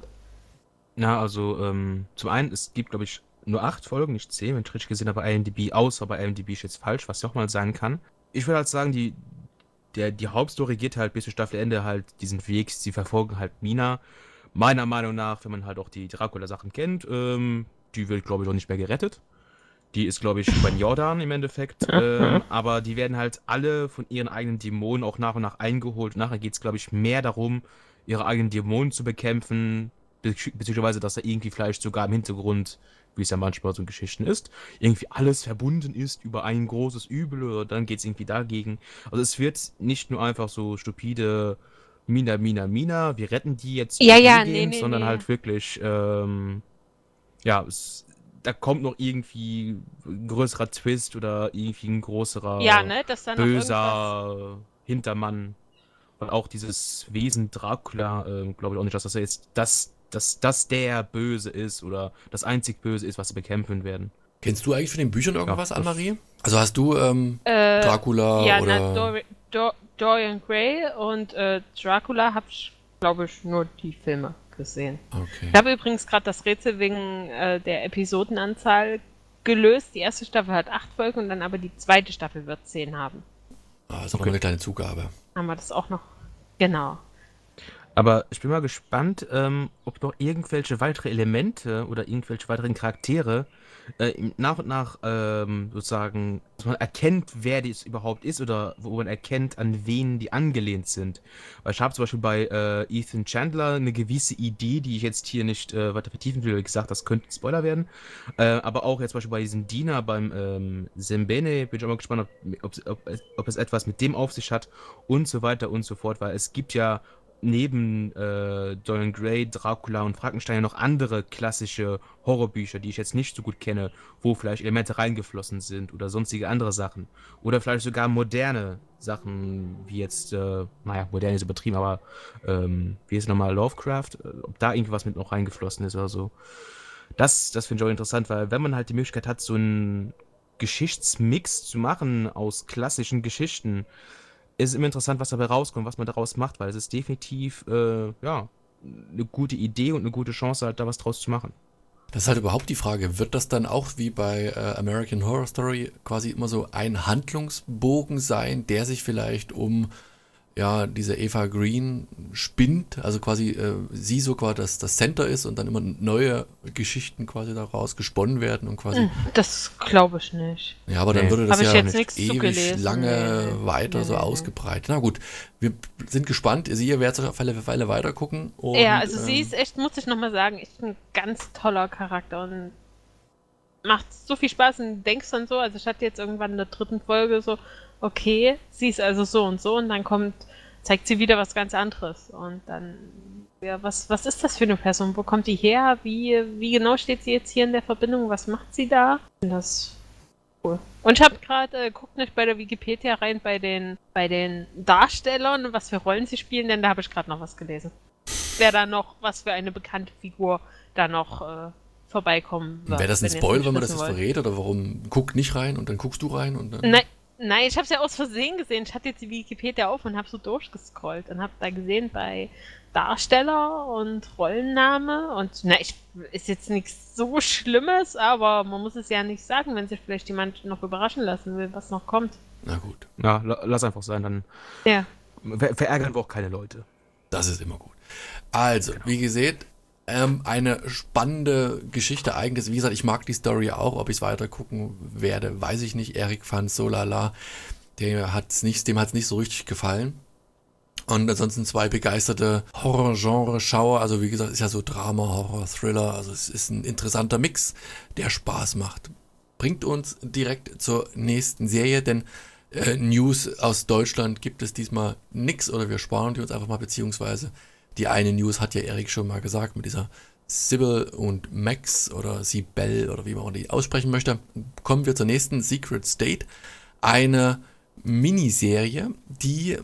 Na, also, ähm, zum einen, es gibt, glaube ich, nur acht Folgen, nicht zehn, wenn ich richtig gesehen habe, bei IMDb, außer bei IMDb ist jetzt falsch, was ja auch mal sein kann. Ich würde halt sagen, die, der, die Hauptstory geht halt bis zum Staffelende halt diesen Weg, sie verfolgen halt Mina. Meiner Meinung nach, wenn man halt auch die Dracula-Sachen kennt, ähm, die wird, glaube ich, auch nicht mehr gerettet. Die ist, glaube ich, bei Jordan im Endeffekt. Ähm, aber die werden halt alle von ihren eigenen Dämonen auch nach und nach eingeholt. Nachher geht es, glaube ich, mehr darum, ihre eigenen Dämonen zu bekämpfen, be beziehungsweise, dass da irgendwie vielleicht sogar im Hintergrund, wie es ja manchmal so in Geschichten ist, irgendwie alles verbunden ist über ein großes Übel oder dann geht es irgendwie dagegen. Also es wird nicht nur einfach so stupide Mina, Mina, Mina, wir retten die jetzt Ja, ja, nee, vorübergehend, nee, sondern nee. halt wirklich, ähm, ja, es, da kommt noch irgendwie ein größerer Twist oder irgendwie ein größerer Ja, ne, dass da noch irgendwas. böser Hintermann. Weil auch dieses Wesen Dracula, ähm, glaube ich auch nicht, dass das jetzt das, dass das der Böse ist oder das einzig Böse ist, was sie bekämpfen werden. Kennst du eigentlich von den Büchern irgendwas, Ja, das- Anne-Marie? Also hast du ähm, Äh, Dracula ja, oder... na, Dor Dor Dorian Gray und äh, Dracula habe ich, glaube ich, nur die Filme gesehen. Okay. Ich habe übrigens gerade das Rätsel wegen äh, der Episodenanzahl gelöst. Die erste Staffel hat acht Folgen und dann aber die zweite Staffel wird zehn haben. Ah, ist noch Okay. eine kleine Zugabe. Haben wir das auch noch? Genau. Aber ich bin mal gespannt, ähm, ob noch irgendwelche weitere Elemente oder irgendwelche weiteren Charaktere äh, im- nach und nach ähm, sozusagen, dass man erkennt, wer dies überhaupt ist oder wo man erkennt, an wen die angelehnt sind. Weil ich habe zum Beispiel bei äh, Ethan Chandler eine gewisse Idee, die ich jetzt hier nicht äh, weiter vertiefen will. Wie gesagt, das könnte ein Spoiler werden. Äh, aber auch jetzt zum Beispiel bei diesem Diener beim ähm, Sembene bin ich auch mal gespannt, ob, ob, ob, es- ob es etwas mit dem auf sich hat und so weiter und so fort. Weil es gibt ja neben äh, Dorian Gray, Dracula und Frankenstein ja noch andere klassische Horrorbücher, die ich jetzt nicht so gut kenne, wo vielleicht Elemente reingeflossen sind oder sonstige andere Sachen. Oder vielleicht sogar moderne Sachen, wie jetzt, äh, naja, modern ist übertrieben, aber ähm, wie ist es nochmal, Lovecraft, äh, ob da irgendwas mit noch reingeflossen ist oder so. Das, das finde ich auch interessant, weil wenn man halt die Möglichkeit hat, so einen Geschichtsmix zu machen aus klassischen Geschichten, ist es immer interessant, was dabei rauskommt, was man daraus macht, weil es ist definitiv, äh, ja, eine gute Idee und eine gute Chance, halt da was draus zu machen. Das ist halt überhaupt die Frage, wird das dann auch wie bei äh, American Horror Story quasi immer so ein Handlungsbogen sein, der sich vielleicht um ja diese Eva Green spinnt, also quasi äh, sie so quasi das, das Center ist und dann immer neue Geschichten quasi daraus gesponnen werden und quasi. Das glaube ich nicht. Ja, aber dann Nee. würde das Hab ich ja jetzt nichts ewig zugelesen. lange Nee, nee. weiter Nee, so nee, nee. ausgebreitet. Na gut, wir sind gespannt. Sie werdet auf alle Fälle weiter gucken. Und, Ja, also sie ähm, ist echt, muss ich nochmal sagen, echt ein ganz toller Charakter und macht so viel Spaß und denkst dann so, also ich hatte jetzt irgendwann in der dritten Folge so, okay, sie ist also so und so und dann kommt, zeigt sie wieder was ganz anderes und dann, ja, was, was ist das für eine Person? Wo kommt die her? Wie, wie genau steht sie jetzt hier in der Verbindung? Was macht sie da? Und das cool. Und ich habe gerade, äh, guckt nicht bei der Wikipedia rein, bei den, bei den Darstellern, was für Rollen sie spielen, denn da habe ich gerade noch was gelesen. Wer da noch, was für eine bekannte Figur da noch äh, vorbeikommen wird. wäre das ein wenn ihr es Spoiler, nicht wenn man das wissen jetzt wollt. verrät? Oder warum? Guck nicht rein und dann guckst du rein und dann. Nein, nein, ich habe es ja aus Versehen gesehen. Ich hatte jetzt die Wikipedia auf und habe so durchgescrollt und habe da gesehen bei Darsteller und Rollenname und na, ich, ist jetzt nichts so Schlimmes, aber man muss es ja nicht sagen, wenn sich vielleicht jemand noch überraschen lassen will, was noch kommt. Na gut, Ja, la- lass einfach sein, dann Ja. ver verärgern wir auch keine Leute. das ist immer gut. Also, wie gesehen, ähm, eine spannende Geschichte eigentlich. Wie gesagt, ich mag die Story auch. Ob ich es weiter gucken werde, weiß ich nicht. Erik fand so lala. Der hat's nicht, dem hat es nicht so richtig gefallen. Und ansonsten zwei begeisterte Horror-Genre-Schauer. Also wie gesagt, ist ja so Drama, Horror, Thriller. Also es ist ein interessanter Mix, der Spaß macht. Bringt uns direkt zur nächsten Serie, denn äh, News aus Deutschland gibt es diesmal nix oder wir sparen die uns einfach mal, beziehungsweise die eine News hat ja Erik schon mal gesagt mit dieser Sybil und Max oder Sibel oder wie man die aussprechen möchte. Kommen wir zur nächsten, Secret State. Eine Miniserie, die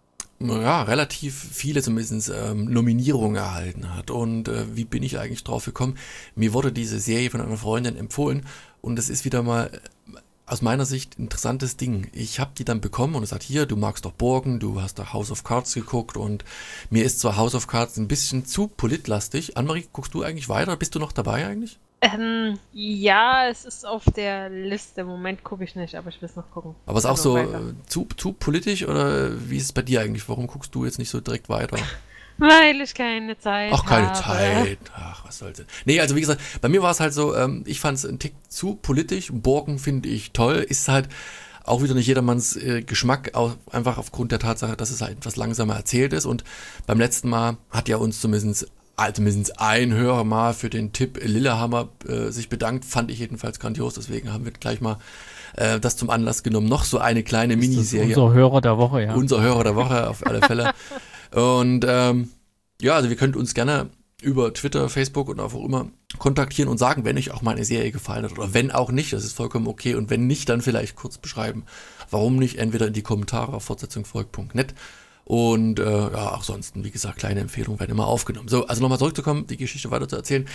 ja, relativ viele zumindest ähm, Nominierungen erhalten hat. Und äh, wie bin ich eigentlich drauf gekommen? Mir wurde diese Serie von einer Freundin empfohlen und es ist wieder mal äh, aus meiner Sicht ein interessantes Ding. Ich habe die dann bekommen und es sagt, hier, du magst doch Burgen, du hast doch House of Cards geguckt und mir ist zwar House of Cards ein bisschen zu politlastig. Annemarie, guckst du eigentlich weiter? Bist du noch dabei eigentlich? Ähm, ja, es ist auf der Liste. Im Moment gucke ich nicht, aber ich will es noch gucken. Aber ist auch Also so weiter. äh, zu, zu politisch oder wie ist es bei dir eigentlich? Warum guckst du jetzt nicht so direkt weiter? Weil ich keine Zeit habe. Ach, keine Zeit. Ach, was soll's. Nee, also wie gesagt, bei mir war es halt so, ähm, ich fand es einen Tick zu politisch. Borgen finde ich toll. Ist halt auch wieder nicht jedermanns äh, Geschmack, auch einfach aufgrund der Tatsache, dass es halt etwas langsamer erzählt ist. Und beim letzten Mal hat ja uns zumindest, also zumindest ein Hörer mal für den Tipp Lillehammer äh, sich bedankt. Fand ich jedenfalls grandios. Deswegen haben wir gleich mal äh, das zum Anlass genommen. Noch so eine kleine Das ist Miniserie. unser Hörer der Woche, ja. Unser Hörer der Woche auf alle Fälle. Und ähm, ja, also wir könnt uns gerne über Twitter, Facebook und auch immer kontaktieren und sagen, wenn euch auch mal eine Serie gefallen hat oder wenn auch nicht, das ist vollkommen okay. Und wenn nicht, dann vielleicht kurz beschreiben, warum nicht, entweder in die Kommentare auf fortsetzung folgt punkt net und äh, ja, auch sonst, wie gesagt, kleine Empfehlungen werden immer aufgenommen. So, also nochmal zurückzukommen, die Geschichte weiter zu erzählen.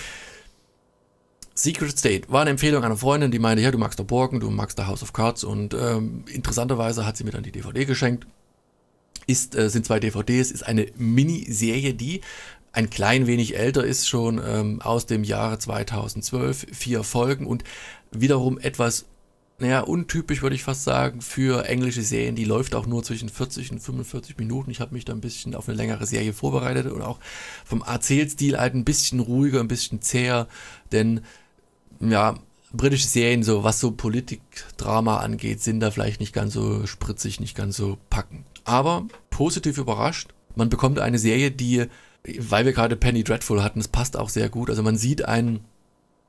Secret State war eine Empfehlung einer Freundin, die meinte, ja, du magst da Borgen, du magst da House of Cards und ähm, interessanterweise hat sie mir dann die D V D geschenkt. Ist, äh, sind zwei D V Ds, ist eine Miniserie, die ein klein wenig älter ist, schon ähm, aus dem Jahre zweitausendzwölf, vier Folgen und wiederum etwas, naja, untypisch würde ich fast sagen, für englische Serien, die läuft auch nur zwischen vierzig und fünfundvierzig Minuten. Ich habe mich da ein bisschen auf eine längere Serie vorbereitet und auch vom Erzählstil halt ein bisschen ruhiger, ein bisschen zäher, denn ja, britische Serien, so was so Politik-Drama angeht, sind da vielleicht nicht ganz so spritzig, nicht ganz so packend. Aber positiv überrascht, man bekommt eine Serie, die, weil wir gerade Penny Dreadful hatten, es passt auch sehr gut. Also man sieht einen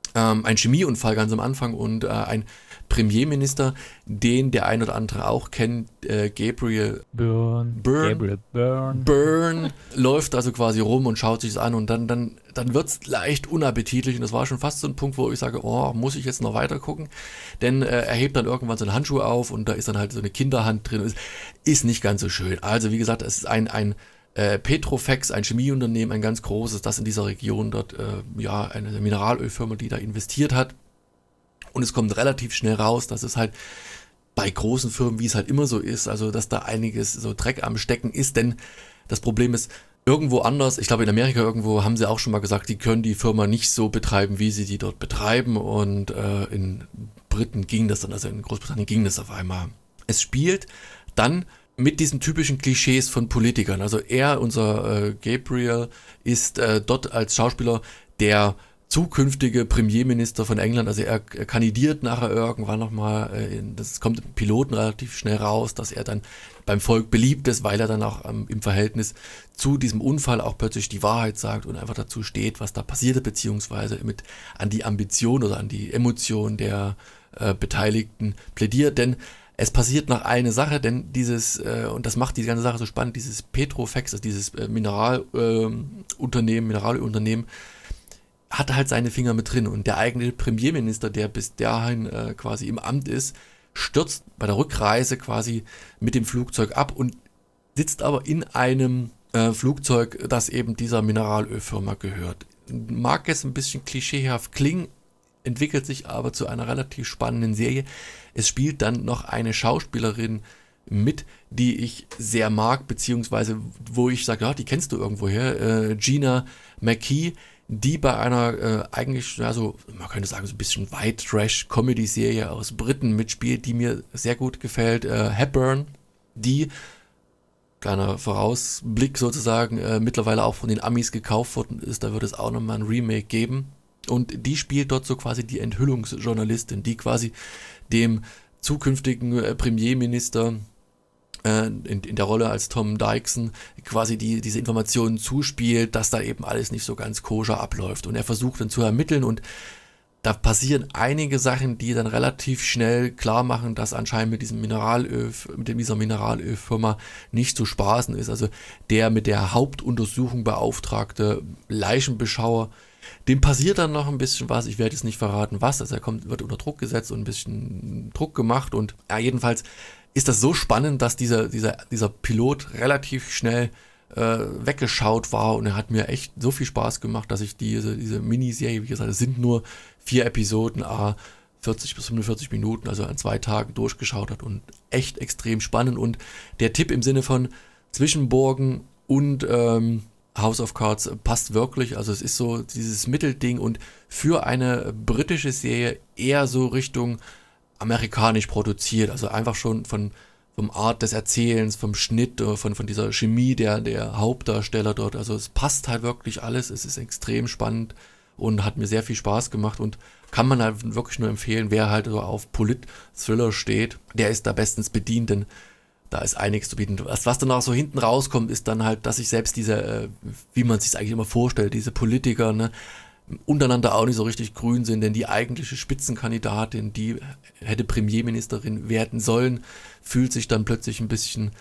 ähm, ein Chemieunfall ganz am Anfang und äh, ein Premierminister, den der ein oder andere auch kennt, äh, Gabriel Byrne, Byrne. Gabriel Byrne. Byrne läuft also quasi rum und schaut sich das an und dann, dann, dann wird es leicht unappetitlich und das war schon fast so ein Punkt, wo ich sage, oh, muss ich jetzt noch weiter gucken? Denn äh, er hebt dann irgendwann so einen Handschuh auf und da ist dann halt so eine Kinderhand drin. Ist, ist nicht ganz so schön. Also wie gesagt, es ist ein, ein äh, Petrofex, ein Chemieunternehmen, ein ganz großes, das in dieser Region dort, äh, ja, eine Mineralölfirma, die da investiert hat. Und es kommt relativ schnell raus, dass es halt bei großen Firmen, wie es halt immer so ist, also dass da einiges so Dreck am Stecken ist, denn das Problem ist, irgendwo anders, ich glaube in Amerika irgendwo haben sie auch schon mal gesagt, die können die Firma nicht so betreiben, wie sie die dort betreiben und äh, in Briten ging das dann, also in Großbritannien ging das auf einmal. Es spielt dann mit diesen typischen Klischees von Politikern, also er, unser äh, Gabriel, ist äh, dort als Schauspieler der zukünftige Premierminister von England, also er kandidiert nachher irgendwann nochmal, äh, das kommt im Piloten relativ schnell raus, dass er dann beim Volk beliebt ist, weil er dann auch ähm, im Verhältnis zu diesem Unfall auch plötzlich die Wahrheit sagt und einfach dazu steht, was da passierte, beziehungsweise mit an die Ambition oder an die Emotion der äh, Beteiligten plädiert, denn es passiert noch eine Sache, denn dieses, äh, und das macht die ganze Sache so spannend, dieses Petrofex, also dieses äh, Mineralunternehmen, äh, Mineralölunternehmen, hat halt seine Finger mit drin und der eigentliche Premierminister, der bis dahin äh, quasi im Amt ist, stürzt bei der Rückreise quasi mit dem Flugzeug ab und sitzt aber in einem äh, Flugzeug, das eben dieser Mineralölfirma gehört. Mag jetzt ein bisschen klischeehaft klingen, entwickelt sich aber zu einer relativ spannenden Serie. Es spielt dann noch eine Schauspielerin mit, die ich sehr mag, beziehungsweise wo ich sage, ja, die kennst du irgendwoher, äh, Gina McKee, die bei einer äh, eigentlich, ja so, man könnte sagen, so ein bisschen White-Trash-Comedy-Serie aus Briten mitspielt, die mir sehr gut gefällt. Äh, Hepburn, die, kleiner Vorausblick sozusagen, äh, mittlerweile auch von den Amis gekauft worden ist, da wird es auch nochmal ein Remake geben. Und die spielt dort so quasi die Enthüllungsjournalistin, die quasi dem zukünftigen äh, Premierminister In, in der Rolle als Tom Dykson quasi die, diese Informationen zuspielt, dass da eben alles nicht so ganz koscher abläuft. Und er versucht dann zu ermitteln und da passieren einige Sachen, die dann relativ schnell klar machen, dass anscheinend mit diesem Mineralöl, mit dieser Mineralölfirma nicht zu spaßen ist. Also der mit der Hauptuntersuchung beauftragte Leichenbeschauer, dem passiert dann noch ein bisschen was, ich werde jetzt nicht verraten was, also er kommt, wird unter Druck gesetzt und ein bisschen Druck gemacht und ja, jedenfalls ist das so spannend, dass dieser, dieser, dieser Pilot relativ schnell äh, weggeschaut war und er hat mir echt so viel Spaß gemacht, dass ich diese, diese Miniserie, wie gesagt, es sind nur vier Episoden, a vierzig bis fünfundvierzig Minuten, also an zwei Tagen durchgeschaut hat und echt extrem spannend und der Tipp im Sinne von Zwischenburgen und ähm, House of Cards passt wirklich, also es ist so dieses Mittelding und für eine britische Serie eher so Richtung amerikanisch produziert, also einfach schon von vom Art des Erzählens, vom Schnitt, von, von dieser Chemie der, der Hauptdarsteller dort, also es passt halt wirklich alles, es ist extrem spannend und hat mir sehr viel Spaß gemacht und kann man halt wirklich nur empfehlen, wer halt so auf Polit-Thriller steht, der ist da bestens bedient, denn da ist einiges zu bieten. Was, was dann auch so hinten rauskommt, ist dann halt, dass sich selbst diese, äh, wie man sich eigentlich immer vorstellt, diese Politiker, ne, untereinander auch nicht so richtig grün sind, denn die eigentliche Spitzenkandidatin, die hätte Premierministerin werden sollen, fühlt sich dann plötzlich ein bisschen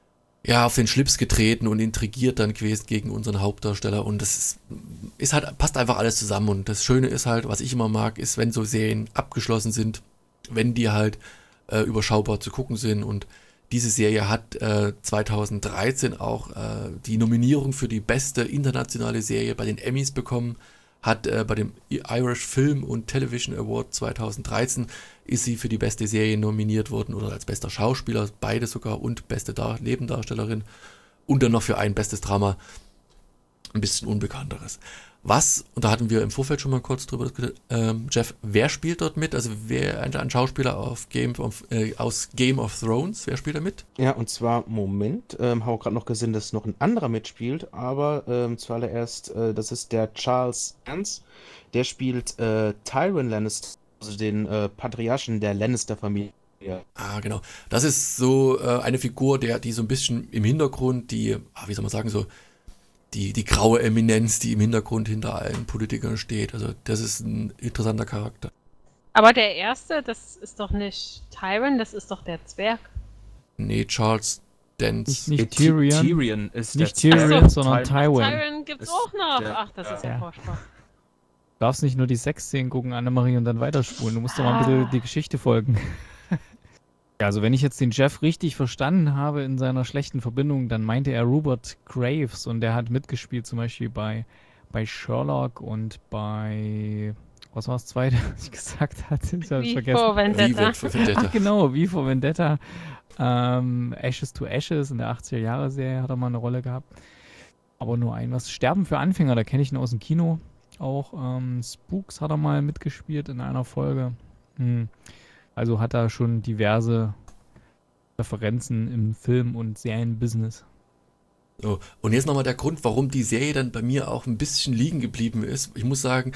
ja, auf den Schlips getreten und intrigiert dann gewesen gegen unseren Hauptdarsteller und das ist, ist halt, passt einfach alles zusammen und das Schöne ist halt, was ich immer mag, ist, wenn so Serien abgeschlossen sind, wenn die halt äh, überschaubar zu gucken sind und diese Serie hat äh, zweitausenddreizehn auch äh, die Nominierung für die beste internationale Serie bei den Emmys bekommen, hat äh, bei dem Irish Film und Television Award zweitausenddreizehn ist sie für die beste Serie nominiert worden oder als bester Schauspieler, beide sogar und beste Dar- Nebendarstellerin und dann noch für ein bestes Drama, ein bisschen unbekannteres. Was, und da hatten wir im Vorfeld schon mal kurz drüber diskutiert, ähm, Jeff, wer spielt dort mit? Also wer ein, ein Schauspieler auf Game of, äh, aus Game of Thrones, wer spielt da mit? Ja, und zwar, Moment, ähm, habe auch gerade noch gesehen, dass noch ein anderer mitspielt, aber ähm, zuallererst, äh, das ist der Charles Dance, der spielt äh, Tywin Lannister, also den äh, Patriarchen der Lannister-Familie. Ah, genau. Das ist so äh, eine Figur, der, die so ein bisschen im Hintergrund, die, ah, wie soll man sagen, so die, die graue Eminenz, die im Hintergrund hinter allen Politikern steht. Also das ist ein interessanter Charakter. Aber der erste, das ist doch nicht Tyrion, das ist doch der Zwerg. Nee, Charles Dance. Nicht, nicht Äh, Tyrion, Tyrion ist nicht der Tyrion, Ach Zwerg. sondern Ty- Tywin. Tyrion gibt's Ist auch noch. der- Ach, das ist ja Ja. furchtbar. Du darfst nicht nur die Sexszenen gucken, Annemarie, und dann weiterspulen. Du musst doch mal ein bisschen Ah. die Geschichte folgen. Ja, also wenn ich jetzt den Jeff richtig verstanden habe in seiner schlechten Verbindung, dann meinte er Rupert Graves und der hat mitgespielt zum Beispiel bei, bei Sherlock und bei, was war das zweite, was ich gesagt hatte? Ich hab's Wie vergessen. vor Wie Vendetta. wird für Vendetta? Ach genau, wie vor Vendetta. Ähm, Ashes to Ashes in der achtziger-Jahre-Serie hat er mal eine Rolle gehabt. Aber nur ein was. Sterben für Anfänger, da kenne ich ihn aus dem Kino. Auch ähm, Spooks hat er mal mitgespielt in einer Folge. Hm. Also hat er schon diverse Referenzen im Film- und Serienbusiness. So, und jetzt nochmal der Grund, warum die Serie dann bei mir auch ein bisschen liegen geblieben ist. Ich muss sagen,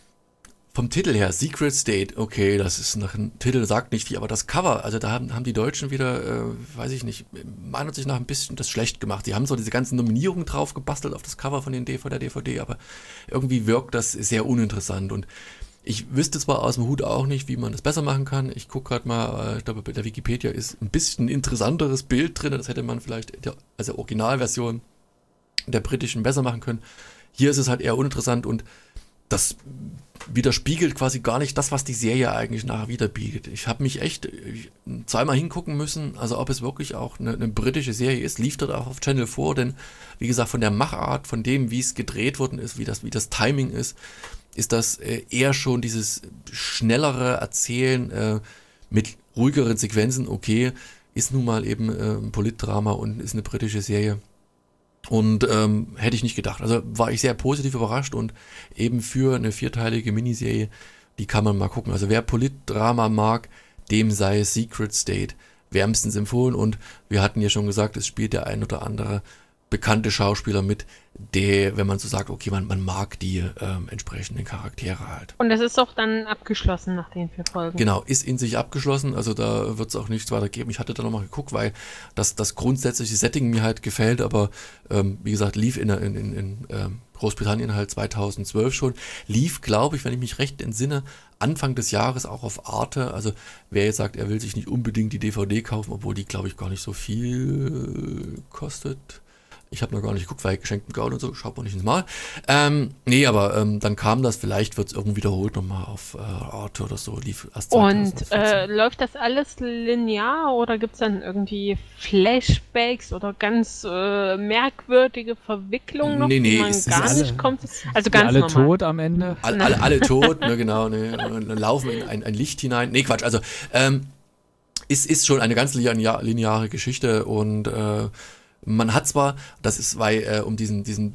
vom Titel her, Secret State, okay, das ist nach ein Titel, sagt nicht viel, aber das Cover, also da haben, haben die Deutschen wieder, äh, weiß ich nicht, meiner sich nach ein bisschen das schlecht gemacht. Die haben so diese ganzen Nominierungen drauf gebastelt auf das Cover von den D V D, der D V D, aber irgendwie wirkt das sehr uninteressant und ich wüsste zwar aus dem Hut auch nicht, wie man das besser machen kann. Ich gucke gerade mal, äh, ich glaube bei der Wikipedia ist ein bisschen ein interessanteres Bild drin, das hätte man vielleicht in der, also Originalversion der britischen besser machen können. Hier ist es halt eher uninteressant und das widerspiegelt quasi gar nicht das, was die Serie eigentlich nachher wiederbietet. Ich habe mich echt zweimal hingucken müssen, also ob es wirklich auch eine, eine britische Serie ist, lief dort auch auf Channel vier, denn wie gesagt, von der Machart, von dem, wie es gedreht worden ist, wie das, wie das Timing ist, ist das äh, eher schon dieses schnellere Erzählen äh, mit ruhigeren Sequenzen, okay, ist nun mal eben äh, ein Politdrama und ist eine britische Serie. Und ähm, hätte ich nicht gedacht. Also war ich sehr positiv überrascht und eben für eine vierteilige Miniserie, die kann man mal gucken. Also wer Politdrama mag, dem sei Secret State wärmstens empfohlen. Und wir hatten ja schon gesagt, es spielt der ein oder andere bekannte Schauspieler mit, der, wenn man so sagt, okay, man, man mag die ähm, entsprechenden Charaktere halt. Und das ist doch dann abgeschlossen nach den vier Folgen. Genau, ist in sich abgeschlossen, also da wird es auch nichts weiter geben. Ich hatte da nochmal geguckt, weil das, das grundsätzliche Setting mir halt gefällt, aber ähm, wie gesagt, lief in, in, in, in ähm, Großbritannien halt zweitausendzwölf schon. Lief, glaube ich, wenn ich mich recht entsinne, Anfang des Jahres auch auf Arte. Also wer jetzt sagt, er will sich nicht unbedingt die D V D kaufen, obwohl die, glaube ich, gar nicht so viel kostet. Ich habe noch gar nicht geguckt, weil geschenkten Gaul und so, schaut man nicht ins Mal. Ähm, nee, aber ähm, dann kam das, vielleicht wird es irgendwie wiederholt nochmal auf äh, Arte oder so, lief erst Und zweitausendvierzehn. äh, läuft das alles linear oder gibt es dann irgendwie Flashbacks oder ganz äh, merkwürdige Verwicklungen noch, Nee, nee, die man es ist gar alle- nicht kommt? Also Sind ganz alle normal. tot am Ende? Alle, alle, alle tot, ne, genau, ne, und dann laufen in ein, ein Licht hinein. Nee, Quatsch, also ähm, ist, ist schon eine ganz linear, lineare Geschichte und äh, man hat zwar, das ist, weil äh, um diesen, diesen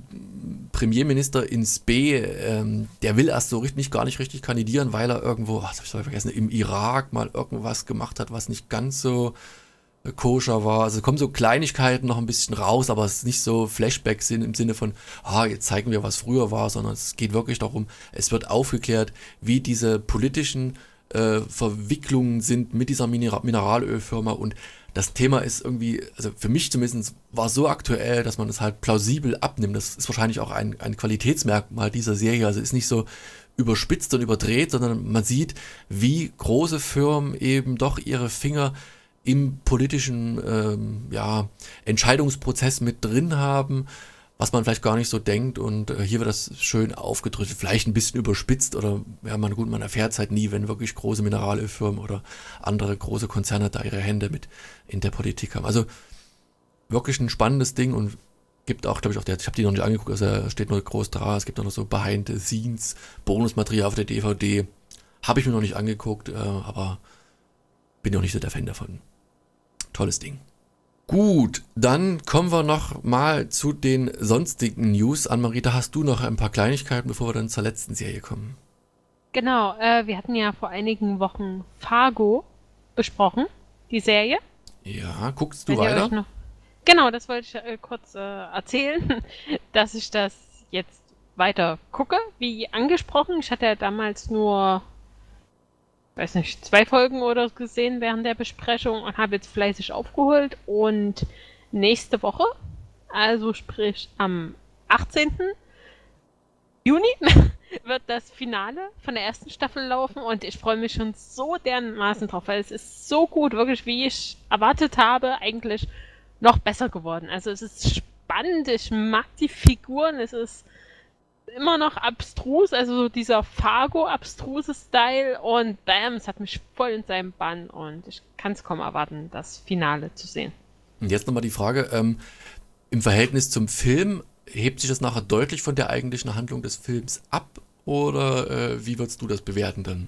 Premierminister in Spee, ähm, der will erst so richtig, nicht, gar nicht richtig kandidieren, weil er irgendwo, ach, das hab ich vergessen, im Irak mal irgendwas gemacht hat, was nicht ganz so äh, koscher war. Also kommen so Kleinigkeiten noch ein bisschen raus, aber es ist nicht so Flashbacks sind im Sinne von, ah, jetzt zeigen wir, was früher war, sondern es geht wirklich darum, es wird aufgeklärt, wie diese politischen äh, Verwicklungen sind mit dieser Minera- Mineralölfirma und das Thema ist irgendwie, also für mich zumindest, war so aktuell, dass man das halt plausibel abnimmt. Das ist wahrscheinlich auch ein, ein Qualitätsmerkmal dieser Serie. Also ist nicht so überspitzt und überdreht, sondern man sieht, wie große Firmen eben doch ihre Finger im politischen ähm, ja, Entscheidungsprozess mit drin haben, was man vielleicht gar nicht so denkt. Und äh, hier wird das schön aufgedrückt, vielleicht ein bisschen überspitzt oder ja, man gut, man erfährt es halt nie, wenn wirklich große Mineralölfirmen oder andere große Konzerne da ihre Hände mit in der Politik haben. Also wirklich ein spannendes Ding und gibt auch, glaube ich, auch der, ich habe die noch nicht angeguckt, also da steht nur groß dran, es gibt auch noch so Behind the Scenes, Bonusmaterial auf der D V D. Habe ich mir noch nicht angeguckt, äh, aber bin noch nicht so der Fan davon. Tolles Ding. Gut, dann kommen wir noch mal zu den sonstigen News. Anne-Marie, da hast du noch ein paar Kleinigkeiten, bevor wir dann zur letzten Serie kommen. Genau, äh, wir hatten ja vor einigen Wochen Fargo besprochen, die Serie. Ja, guckst du Wenn ihr weiter? euch noch... Genau, das wollte ich äh, kurz äh, erzählen, dass ich das jetzt weiter gucke, wie angesprochen. Ich hatte ja damals nur, weiß nicht, zwei Folgen oder so gesehen während der Besprechung und habe jetzt fleißig aufgeholt. Und nächste Woche also sprich am achtzehnten Juni wird das Finale von der ersten Staffel laufen und ich freue mich schon so dermaßen drauf, weil es ist so gut, wirklich wie ich erwartet habe, eigentlich noch besser geworden. Also es ist spannend, ich mag die Figuren, es ist immer noch abstrus, also so dieser Fargo-abstruse Style und bam, es hat mich voll in seinem Bann und ich kann es kaum erwarten, das Finale zu sehen. Und jetzt nochmal die Frage, ähm, im Verhältnis zum Film, hebt sich das nachher deutlich von der eigentlichen Handlung des Films ab oder äh, wie würdest du das bewerten dann?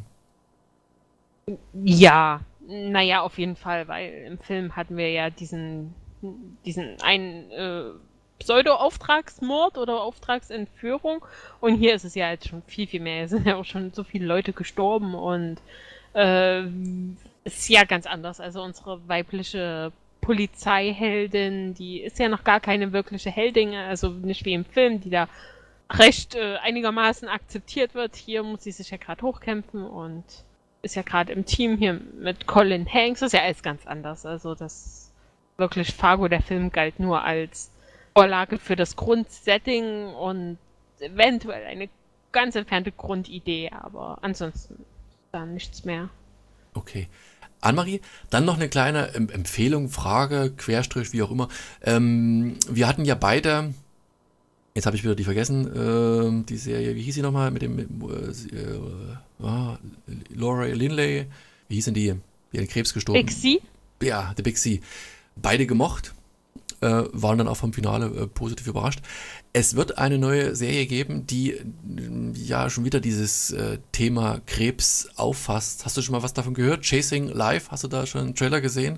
Ja, naja, auf jeden Fall, weil im Film hatten wir ja diesen, diesen einen äh, Pseudo-Auftragsmord oder Auftragsentführung und hier ist es ja jetzt schon viel, viel mehr. Es sind ja auch schon so viele Leute gestorben und äh, ist ja ganz anders. Also unsere weibliche Polizeiheldin, die ist ja noch gar keine wirkliche Heldin, also nicht wie im Film, die da recht äh, einigermaßen akzeptiert wird. Hier muss sie sich ja gerade hochkämpfen und ist ja gerade im Team hier mit Colin Hanks. Das ist ja alles ganz anders. Also das wirklich Fargo, der Film, galt nur als Vorlage für das Grundsetting und eventuell eine ganz entfernte Grundidee, aber ansonsten dann nichts mehr. Okay. Annemarie, dann noch eine kleine ähm, Empfehlung, Frage, Querstrich, wie auch immer. Ähm, wir hatten ja beide, jetzt habe ich wieder die vergessen, ähm, die Serie, wie hieß sie nochmal, mit dem, äh, äh, ah, Laura Lindley, wie hieß denn die? Die an Krebs gestorben. Big C? Ja, The Big C. Beide gemocht, äh, waren dann auch vom Finale äh, positiv überrascht. Es wird eine neue Serie geben, die äh, ja schon wieder dieses äh, Thema Krebs auffasst. Hast du schon mal was davon gehört? Chasing Life, hast du da schon einen Trailer gesehen?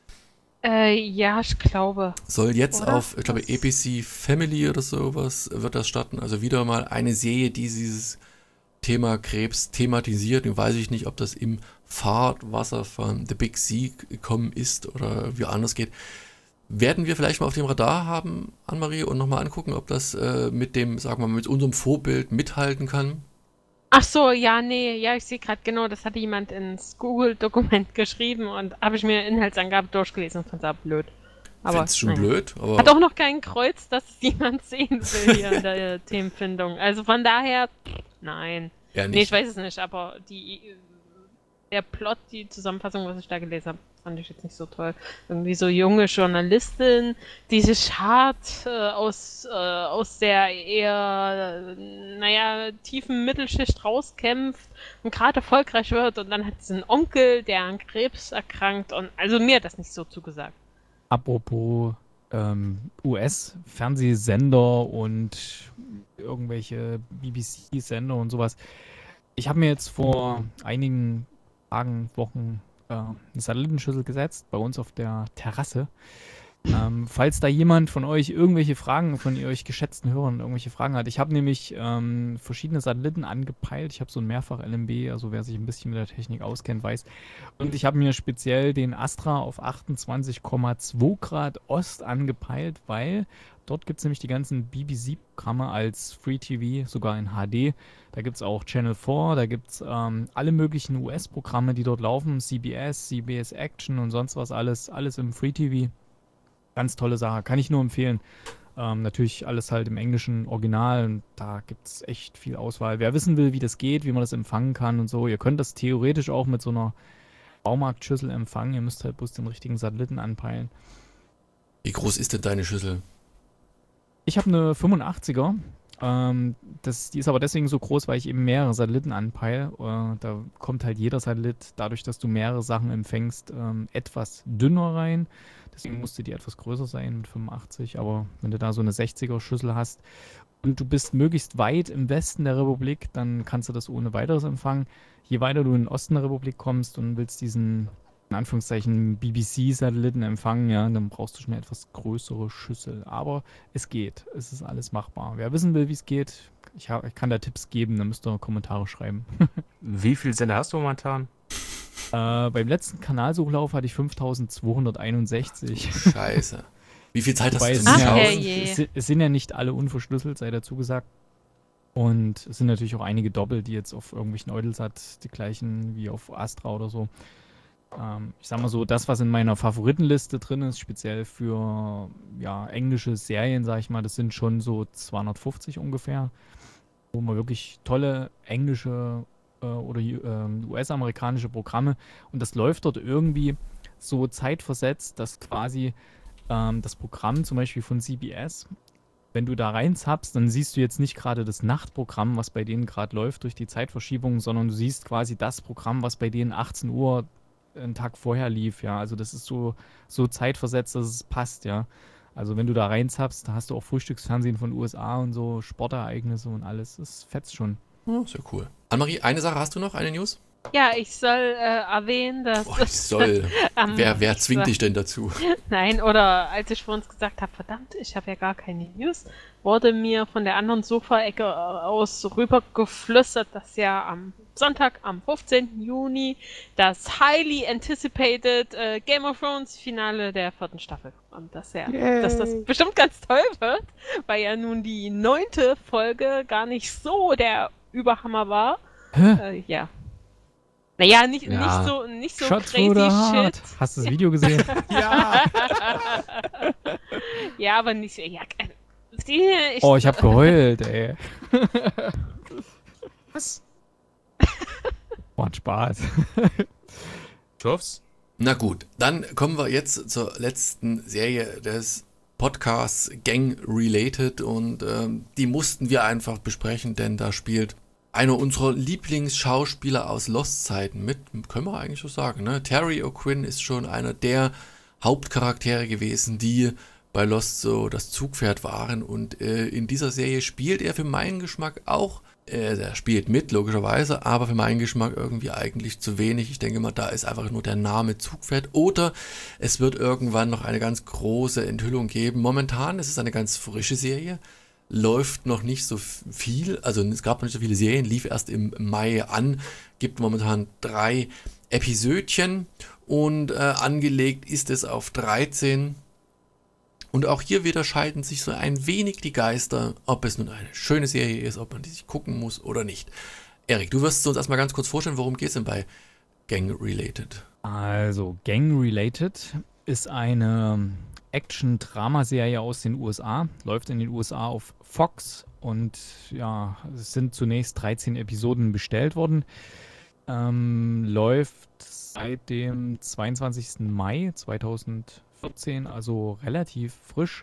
Äh, ja, ich glaube. Soll jetzt Oder? auf, ich glaube, Was? A B C Family oder sowas wird das starten. Also wieder mal eine Serie, die dieses Thema Krebs thematisiert. Nun weiß ich nicht, ob das im Fahrtwasser von The Big C gekommen ist oder wie anders geht. Werden wir vielleicht mal auf dem Radar haben, Annemarie, und nochmal angucken, ob das äh, mit dem, sagen wir mal, mit unserem Vorbild mithalten kann? Ach so, ja, nee, ja, ich sehe gerade genau, das hatte jemand ins Google-Dokument geschrieben und habe ich mir Inhaltsangabe durchgelesen und fand es blöd. Aber Find's schon naja. blöd, aber Hat auch noch kein Kreuz, dass es jemand sehen will hier in der äh, Themenfindung. Also von daher, pff, nein. eher Nee, ich nicht. weiß es nicht, aber die, der Plot, die Zusammenfassung, was ich da gelesen habe, fand ich jetzt nicht so toll. Irgendwie so junge Journalistin, die sich hart äh, aus, äh, aus der eher, äh, naja, tiefen Mittelschicht rauskämpft und gerade erfolgreich wird und dann hat sie einen Onkel, der an Krebs erkrankt und also mir hat das nicht so zugesagt. Apropos ähm, U S-Fernsehsender und irgendwelche B B C-Sender und sowas. Ich habe mir jetzt vor einigen Tagen, Wochen äh, eine Satellitenschüssel gesetzt, bei uns auf der Terrasse. Ähm, falls da jemand von euch irgendwelche Fragen, von euch geschätzten Hörern irgendwelche Fragen hat. Ich habe nämlich ähm, verschiedene Satelliten angepeilt. Ich habe so ein Mehrfach-L M B, also wer sich ein bisschen mit der Technik auskennt, weiß. Und ich habe mir speziell den Astra auf achtundzwanzig Komma zwei Grad Ost angepeilt, weil dort gibt es nämlich die ganzen B B C-Programme als Free T V, sogar in H D. Da gibt es auch Channel vier, da gibt es ähm, alle möglichen U S-Programme, die dort laufen. C B S, C B S Action und sonst was, alles, alles im Free T V. Ganz tolle Sache, kann ich nur empfehlen. Ähm, natürlich alles halt im englischen Original und da gibt es echt viel Auswahl. Wer wissen will, wie das geht, wie man das empfangen kann und so, ihr könnt das theoretisch auch mit so einer Baumarktschüssel empfangen. Ihr müsst halt bloß den richtigen Satelliten anpeilen. Wie groß ist denn deine Schüssel? Ich habe eine fünfundachtziger. Ähm, das, die ist aber deswegen so groß, weil ich eben mehrere Satelliten anpeile. Äh, da kommt halt jeder Satellit, dadurch, dass du mehrere Sachen empfängst, ähm, etwas dünner rein. Deswegen musste die etwas größer sein mit fünfundachtzig. Aber wenn du da so eine sechziger Schüssel hast und du bist möglichst weit im Westen der Republik, dann kannst du das ohne weiteres empfangen. Je weiter du in den Osten der Republik kommst und willst diesen, in Anführungszeichen, B B C-Satelliten empfangen, ja, dann brauchst du schon eine etwas größere Schüssel. Aber es geht. Es ist alles machbar. Wer wissen will, wie es geht, ich, hab, ich kann da Tipps geben, dann müsst ihr Kommentare schreiben. Wie viele Sender hast du momentan? Äh, beim letzten Kanalsuchlauf hatte ich fünftausendzweihunderteinundsechzig. Scheiße. Wie viel Zeit hast Wobei du es denn sind, Ach, ja, zu es, Hause? herrje. es, es sind ja nicht alle unverschlüsselt, sei dazu gesagt. Und es sind natürlich auch einige doppelt, die jetzt auf irgendwelchen Eutelsat die gleichen wie auf Astra oder so. Ähm, ich sag mal so, das, was in meiner Favoritenliste drin ist, speziell für ja, englische Serien, sag ich mal, das sind schon so zweihundertfünfzig ungefähr, wo man wirklich tolle englische äh, oder ähm, U S-amerikanische Programme und das läuft dort irgendwie so zeitversetzt, dass quasi ähm, das Programm zum Beispiel von C B S, wenn du da reinzappst, dann siehst du jetzt nicht gerade das Nachtprogramm, was bei denen gerade läuft durch die Zeitverschiebung, sondern du siehst quasi das Programm, was bei denen achtzehn Uhr einen Tag vorher lief, ja. Also das ist so, so zeitversetzt, dass es passt, ja. Also wenn du da reinzappst, da hast du auch Frühstücksfernsehen von U S A und so, Sportereignisse und alles. Das fetzt schon. Ja, sehr cool. Annemarie, eine Sache hast du noch, eine News? Ja, ich soll äh, erwähnen, dass... Boah, ich soll. am- wer, wer zwingt dich denn dazu? Nein, oder als ich vor uns gesagt habe, verdammt, ich habe ja gar keine News, wurde mir von der anderen Sofaecke äh, aus rübergeflüstert, dass ja am Sonntag, am fünfzehnten Juni, das highly anticipated äh, Game of Thrones Finale der vierten Staffel kommt. Dass, ja, dass das bestimmt ganz toll wird, weil ja nun die neunte Folge gar nicht so der Überhammer war. Äh, ja. Naja, nicht, Ja. nicht so, nicht so Shot crazy through the shit. heart. Hast du das Video gesehen? Ja! Ja, aber nicht so. Ja, äh, die, ich, Oh, ich hab geheult, ey. Was? War ein Spaß. Schaff's? Na gut, dann kommen wir jetzt zur letzten Serie des Podcasts Gang Related und ähm, die mussten wir einfach besprechen, denn da spielt einer unserer Lieblingsschauspieler aus Lost-Zeiten mit, können wir eigentlich so sagen, ne? Terry O'Quinn ist schon einer der Hauptcharaktere gewesen, die bei Lost so das Zugpferd waren und äh, in dieser Serie spielt er für meinen Geschmack auch, äh, er spielt mit, logischerweise, aber für meinen Geschmack irgendwie eigentlich zu wenig. Ich denke mal, da ist einfach nur der Name Zugpferd oder es wird irgendwann noch eine ganz große Enthüllung geben. Momentan ist es eine ganz frische Serie, läuft noch nicht so viel, also es gab noch nicht so viele Serien, lief erst im Mai an, gibt momentan drei Episödchen und äh, angelegt ist es auf dreizehn. Und auch hier wieder scheiden sich so ein wenig die Geister, ob es nun eine schöne Serie ist, ob man die sich gucken muss oder nicht. Erik, du wirst uns erstmal ganz kurz vorstellen, worum geht es denn bei Gang Related? Also, Gang Related ist eine Action-Drama-Serie aus den U S A, läuft in den U S A auf Fox und ja, es sind zunächst dreizehn Episoden bestellt worden. Ähm, läuft seit dem zweiundzwanzigsten Mai zweitausendvierzehn, also relativ frisch.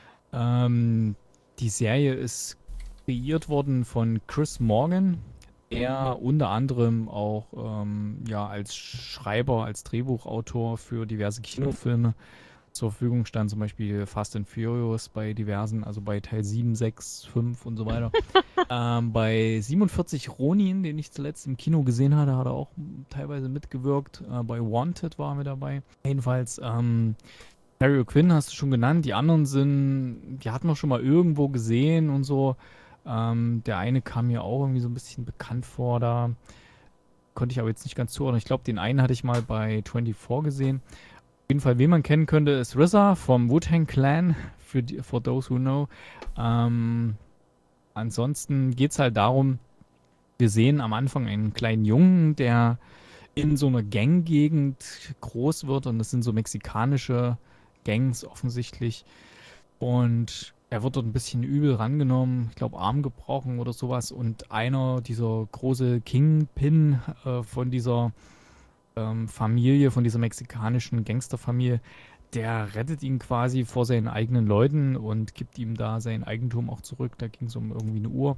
Ähm, die Serie ist kreiert worden von Chris Morgan, der unter anderem auch ähm, ja, als Schreiber, als Drehbuchautor für diverse Kinofilme zur Verfügung stand, zum Beispiel Fast and Furious bei diversen, also bei Teil sieben, sechs, fünf und so weiter. ähm, bei siebenundvierzig Ronin, den ich zuletzt im Kino gesehen hatte, hat er auch teilweise mitgewirkt. Äh, bei Wanted war er mit dabei. Jedenfalls, ähm, Terry O'Quinn hast du schon genannt. Die anderen sind, die hatten wir schon mal irgendwo gesehen und so. Ähm, der eine kam mir auch irgendwie so ein bisschen bekannt vor, da konnte ich aber jetzt nicht ganz zuordnen. Ich glaube, den einen hatte ich mal bei vierundzwanzig gesehen. Auf jeden Fall, wen man kennen könnte, ist R Z A vom Wu-Tang Clan, für die, for those who know. Ähm, ansonsten geht es halt darum, wir sehen am Anfang einen kleinen Jungen, der in so einer Ganggegend groß wird und das sind so mexikanische Gangs offensichtlich und er wird dort ein bisschen übel rangenommen, ich glaube Arm gebrochen oder sowas und einer, dieser große Kingpin äh, von dieser ähm, Familie, von dieser mexikanischen Gangsterfamilie, der rettet ihn quasi vor seinen eigenen Leuten und gibt ihm da sein Eigentum auch zurück. Da ging es um irgendwie eine Uhr.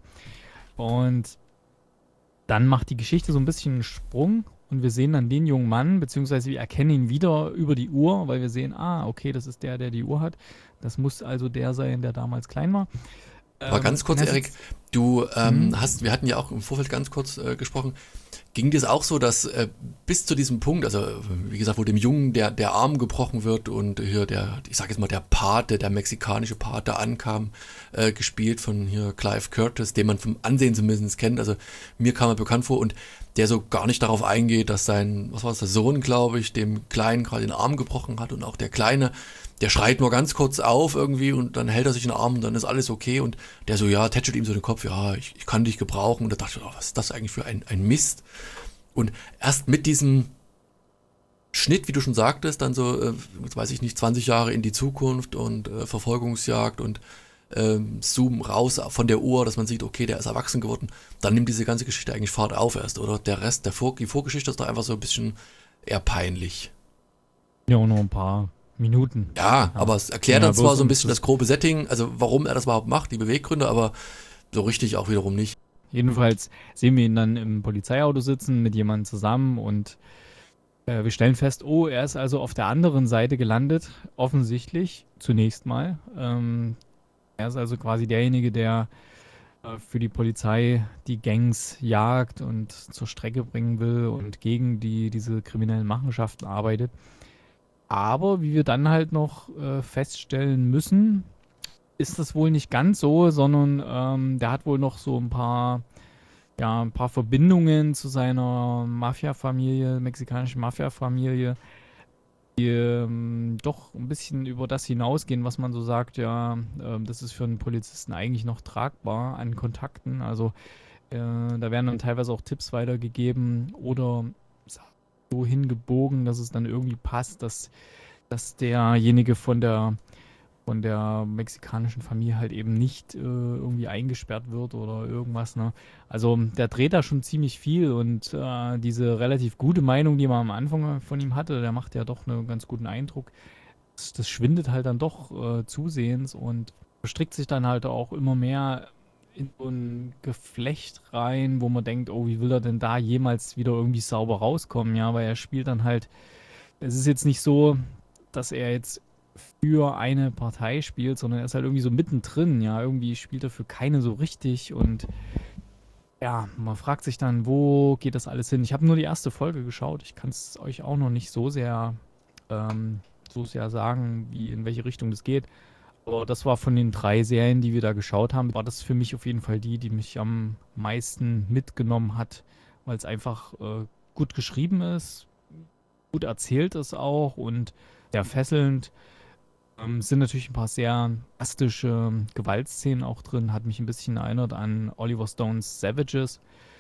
Und dann macht die Geschichte so ein bisschen einen Sprung und wir sehen dann den jungen Mann, beziehungsweise wir erkennen ihn wieder über die Uhr, weil wir sehen, ah, okay, das ist der, der die Uhr hat. Das muss also der sein, der damals klein war. Aber Ähm, ganz kurz, und er Erik, sitzt- du ähm, Mhm. hast, wir hatten ja auch im Vorfeld ganz kurz äh, gesprochen, ging dir es auch so, dass äh, bis zu diesem Punkt, also wie gesagt, wo dem Jungen der, der Arm gebrochen wird und hier der, ich sag jetzt mal der Pate, der mexikanische Pate ankam, äh, gespielt von hier Clive Curtis, den man vom Ansehen zumindest kennt, also mir kam er bekannt vor und der so gar nicht darauf eingeht, dass sein, was war das, der Sohn, glaube ich, dem Kleinen gerade den Arm gebrochen hat und auch der Kleine, der schreit nur ganz kurz auf irgendwie und dann hält er sich den Arm und dann ist alles okay und der so, ja, tätschelt ihm so den Kopf, ja, ich, ich kann dich gebrauchen und da dachte ich, oh, was ist das eigentlich für ein, ein Mist? Und erst mit diesem Schnitt, wie du schon sagtest, dann so, äh, weiß ich nicht, zwanzig Jahre in die Zukunft und äh, Verfolgungsjagd und ähm, Zoom raus von der Uhr, dass man sieht, okay, der ist erwachsen geworden. Dann nimmt diese ganze Geschichte eigentlich Fahrt auf erst, oder? Der Rest, der Vor- die Vorgeschichte ist doch einfach so ein bisschen eher peinlich. Ja, auch noch ein paar Minuten. Ja, Ja. aber es erklärt Ja, dann zwar bloß so ein um bisschen zu- das grobe Setting, also warum er das überhaupt macht, die Beweggründe, aber so richtig auch wiederum nicht. Jedenfalls sehen wir ihn dann im Polizeiauto sitzen mit jemandem zusammen und äh, wir stellen fest, oh, er ist also auf der anderen Seite gelandet, offensichtlich, zunächst mal. Ähm, er ist also quasi derjenige, der äh, für die Polizei die Gangs jagt und zur Strecke bringen will und gegen die, diese kriminellen Machenschaften arbeitet. Aber wie wir dann halt noch äh, feststellen müssen, ist das wohl nicht ganz so, sondern ähm, der hat wohl noch so ein paar, ja, ein paar Verbindungen zu seiner Mafia-Familie, mexikanischen Mafia-Familie, die ähm, doch ein bisschen über das hinausgehen, was man so sagt, ja, ähm, das ist für einen Polizisten eigentlich noch tragbar an Kontakten. Also äh, da werden dann teilweise auch Tipps weitergegeben oder so hingebogen, dass es dann irgendwie passt, dass, dass derjenige von der von der mexikanischen Familie halt eben nicht äh, irgendwie eingesperrt wird oder irgendwas, ne? Also der dreht da schon ziemlich viel und äh, diese relativ gute Meinung, die man am Anfang von ihm hatte, der macht ja doch einen ganz guten Eindruck. Das, das schwindet halt dann doch äh, zusehends und verstrickt sich dann halt auch immer mehr in so ein Geflecht rein, wo man denkt, oh, wie will er denn da jemals wieder irgendwie sauber rauskommen, ja, weil er spielt dann halt, es ist jetzt nicht so, dass er jetzt für eine Partei spielt, sondern er ist halt irgendwie so mittendrin, ja, irgendwie spielt er für keine so richtig und ja, man fragt sich dann, wo geht das alles hin? Ich habe nur die erste Folge geschaut, ich kann es euch auch noch nicht so sehr, ähm, so sehr sagen, wie in welche Richtung das geht, aber das war von den drei Serien, die wir da geschaut haben, war das für mich auf jeden Fall die, die mich am meisten mitgenommen hat, weil es einfach äh, gut geschrieben ist, gut erzählt ist auch und sehr fesselnd. Ähm, sind natürlich ein paar sehr drastische Gewaltszenen auch drin. Hat mich ein bisschen erinnert an Oliver Stones Savages.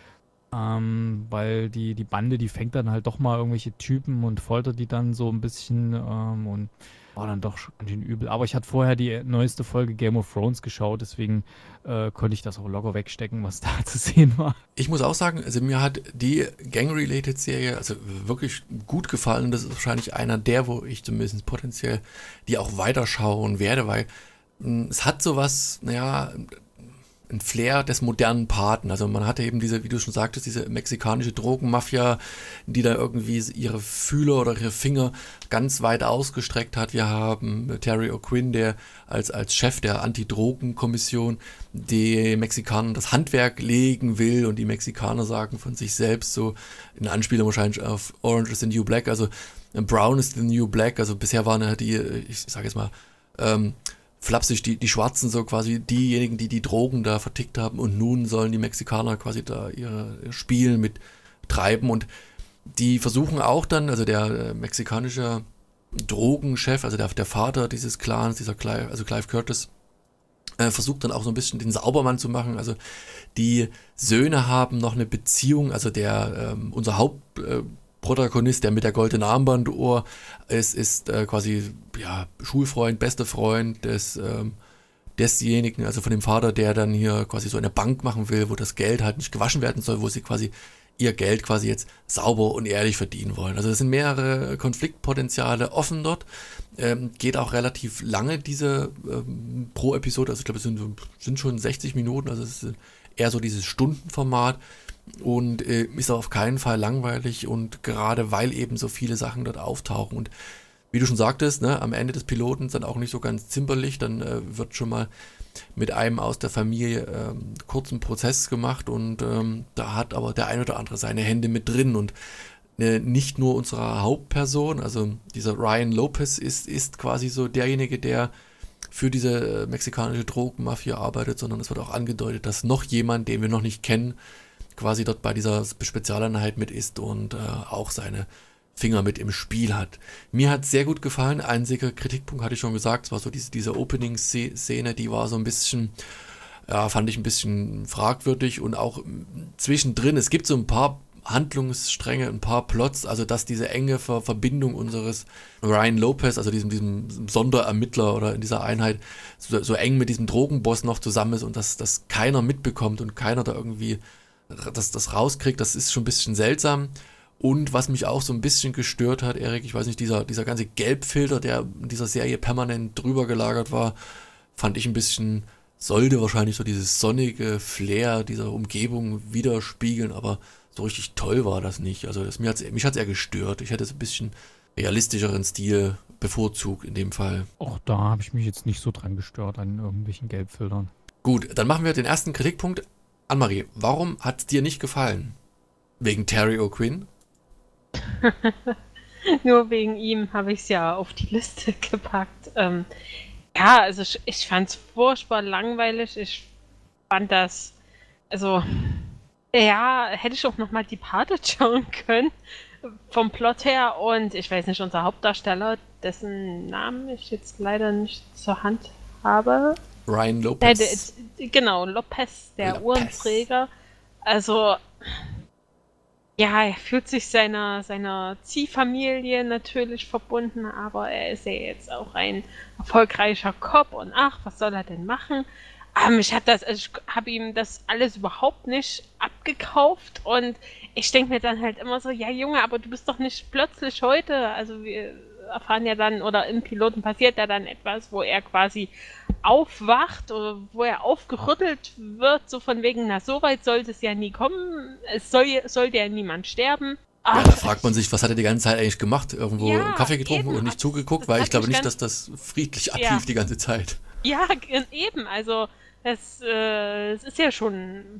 Ähm, weil die, die Bande, die fängt dann halt doch mal irgendwelche Typen und foltert die dann so ein bisschen ähm, und war dann doch schon ganz schön übel. Aber ich hatte vorher die neueste Folge Game of Thrones geschaut, deswegen äh, konnte ich das auch locker wegstecken, was da zu sehen war. Ich muss auch sagen, also mir hat die Gang-Related-Serie also wirklich gut gefallen. Das ist wahrscheinlich einer der, wo ich zumindest potenziell die auch weiterschauen werde, weil mh, es hat sowas, naja, ein Flair des modernen Paten. Also man hatte eben diese, wie du schon sagtest, diese mexikanische Drogenmafia, die da irgendwie ihre Fühler oder ihre Finger ganz weit ausgestreckt hat. Wir haben Terry O'Quinn, der als, als Chef der Anti-Drogen-Kommission die Mexikaner das Handwerk legen will und die Mexikaner sagen von sich selbst so, in Anspielung wahrscheinlich auf Orange is the New Black, also Brown is the New Black, also bisher waren ja die, ich sage jetzt mal, ähm, flapsig, die, die Schwarzen so quasi diejenigen, die die Drogen da vertickt haben und nun sollen die Mexikaner quasi da ihre, ihr Spiel mit treiben und die versuchen auch dann, also der äh, mexikanische Drogenchef, also der, der Vater dieses Clans, dieser Clive, also Clive Curtis, äh, versucht dann auch so ein bisschen den Saubermann zu machen, also die Söhne haben noch eine Beziehung, also der, ähm, unser Haupt, äh, Protagonist, der mit der goldenen Armbanduhr ist, ist äh, quasi ja, Schulfreund, bester Freund des, ähm, desjenigen, also von dem Vater, der dann hier quasi so eine Bank machen will, wo das Geld halt nicht gewaschen werden soll, wo sie quasi ihr Geld quasi jetzt sauber und ehrlich verdienen wollen. Also es sind mehrere Konfliktpotenziale offen dort. Ähm, geht auch relativ lange diese ähm, pro Episode, also ich glaube es sind, sind schon sechzig Minuten, also es ist eher so dieses Stundenformat. Und äh, ist auch auf keinen Fall langweilig und gerade weil eben so viele Sachen dort auftauchen und wie du schon sagtest, ne, am Ende des Piloten dann auch nicht so ganz zimperlich, dann äh, wird schon mal mit einem aus der Familie ähm, kurzen Prozess gemacht und ähm, da hat aber der ein oder andere seine Hände mit drin und äh, nicht nur unsere Hauptperson, also dieser Ryan Lopez ist, ist quasi so derjenige, der für diese mexikanische Drogenmafia arbeitet, sondern es wird auch angedeutet, dass noch jemand, den wir noch nicht kennen, quasi dort bei dieser Spezialeinheit mit ist und äh, auch seine Finger mit im Spiel hat. Mir hat es sehr gut gefallen. Einziger Kritikpunkt hatte ich schon gesagt, es war so diese, diese Opening-Szene, die war so ein bisschen, ja, fand ich ein bisschen fragwürdig und auch zwischendrin, es gibt so ein paar Handlungsstränge, ein paar Plots, also dass diese enge Ver- Verbindung unseres Ryan Lopez, also diesem, diesem Sonderermittler oder in dieser Einheit, so, so eng mit diesem Drogenboss noch zusammen ist und dass das keiner mitbekommt und keiner da irgendwie das, das rauskriegt, das ist schon ein bisschen seltsam. Und was mich auch so ein bisschen gestört hat, Erik, ich weiß nicht, dieser, dieser ganze Gelbfilter, der in dieser Serie permanent drüber gelagert war, fand ich ein bisschen, sollte wahrscheinlich so dieses sonnige Flair dieser Umgebung widerspiegeln, aber so richtig toll war das nicht. Also das, mir hat's, mich hat es eher gestört. Ich hätte es ein bisschen realistischeren Stil bevorzugt in dem Fall. Auch da habe ich mich jetzt nicht so dran gestört an irgendwelchen Gelbfiltern. Gut, dann machen wir den ersten Kritikpunkt. Annemarie, warum hat es dir nicht gefallen? Wegen Terry O'Quinn? Nur wegen ihm habe ich es ja auf die Liste gepackt. Ähm, ja, also ich, ich fand es furchtbar langweilig. Ich fand das, also, ja, hätte ich auch nochmal die Pate schauen können, vom Plot her. Und ich weiß nicht, unser Hauptdarsteller, dessen Namen ich jetzt leider nicht zur Hand habe. Ryan Äh, Lopez. der, genau, Lopez, der Lopez. Uhrenträger. Also, ja, er fühlt sich seiner, seiner Ziehfamilie natürlich verbunden, aber er ist ja jetzt auch ein erfolgreicher Cop und ach, was soll er denn machen? Aber mich hat das, also ich habe ihm das alles überhaupt nicht abgekauft und ich denke mir dann halt immer so, ja Junge, aber du bist doch nicht plötzlich heute, also wir erfahren ja dann, oder im Piloten passiert ja dann etwas, wo er quasi aufwacht oder wo er aufgerüttelt wird, so von wegen, na so weit sollte es ja nie kommen, es soll, sollte ja niemand sterben. Ja, Ach, da fragt man sich, was hat er die ganze Zeit eigentlich gemacht? Irgendwo Ja, einen Kaffee getrunken eben. und nicht zugeguckt? Das Weil hat ich glaube mich nicht, ganz- dass das friedlich Ja. ablief die ganze Zeit. Ja, ge- eben, also es, äh, es ist ja schon,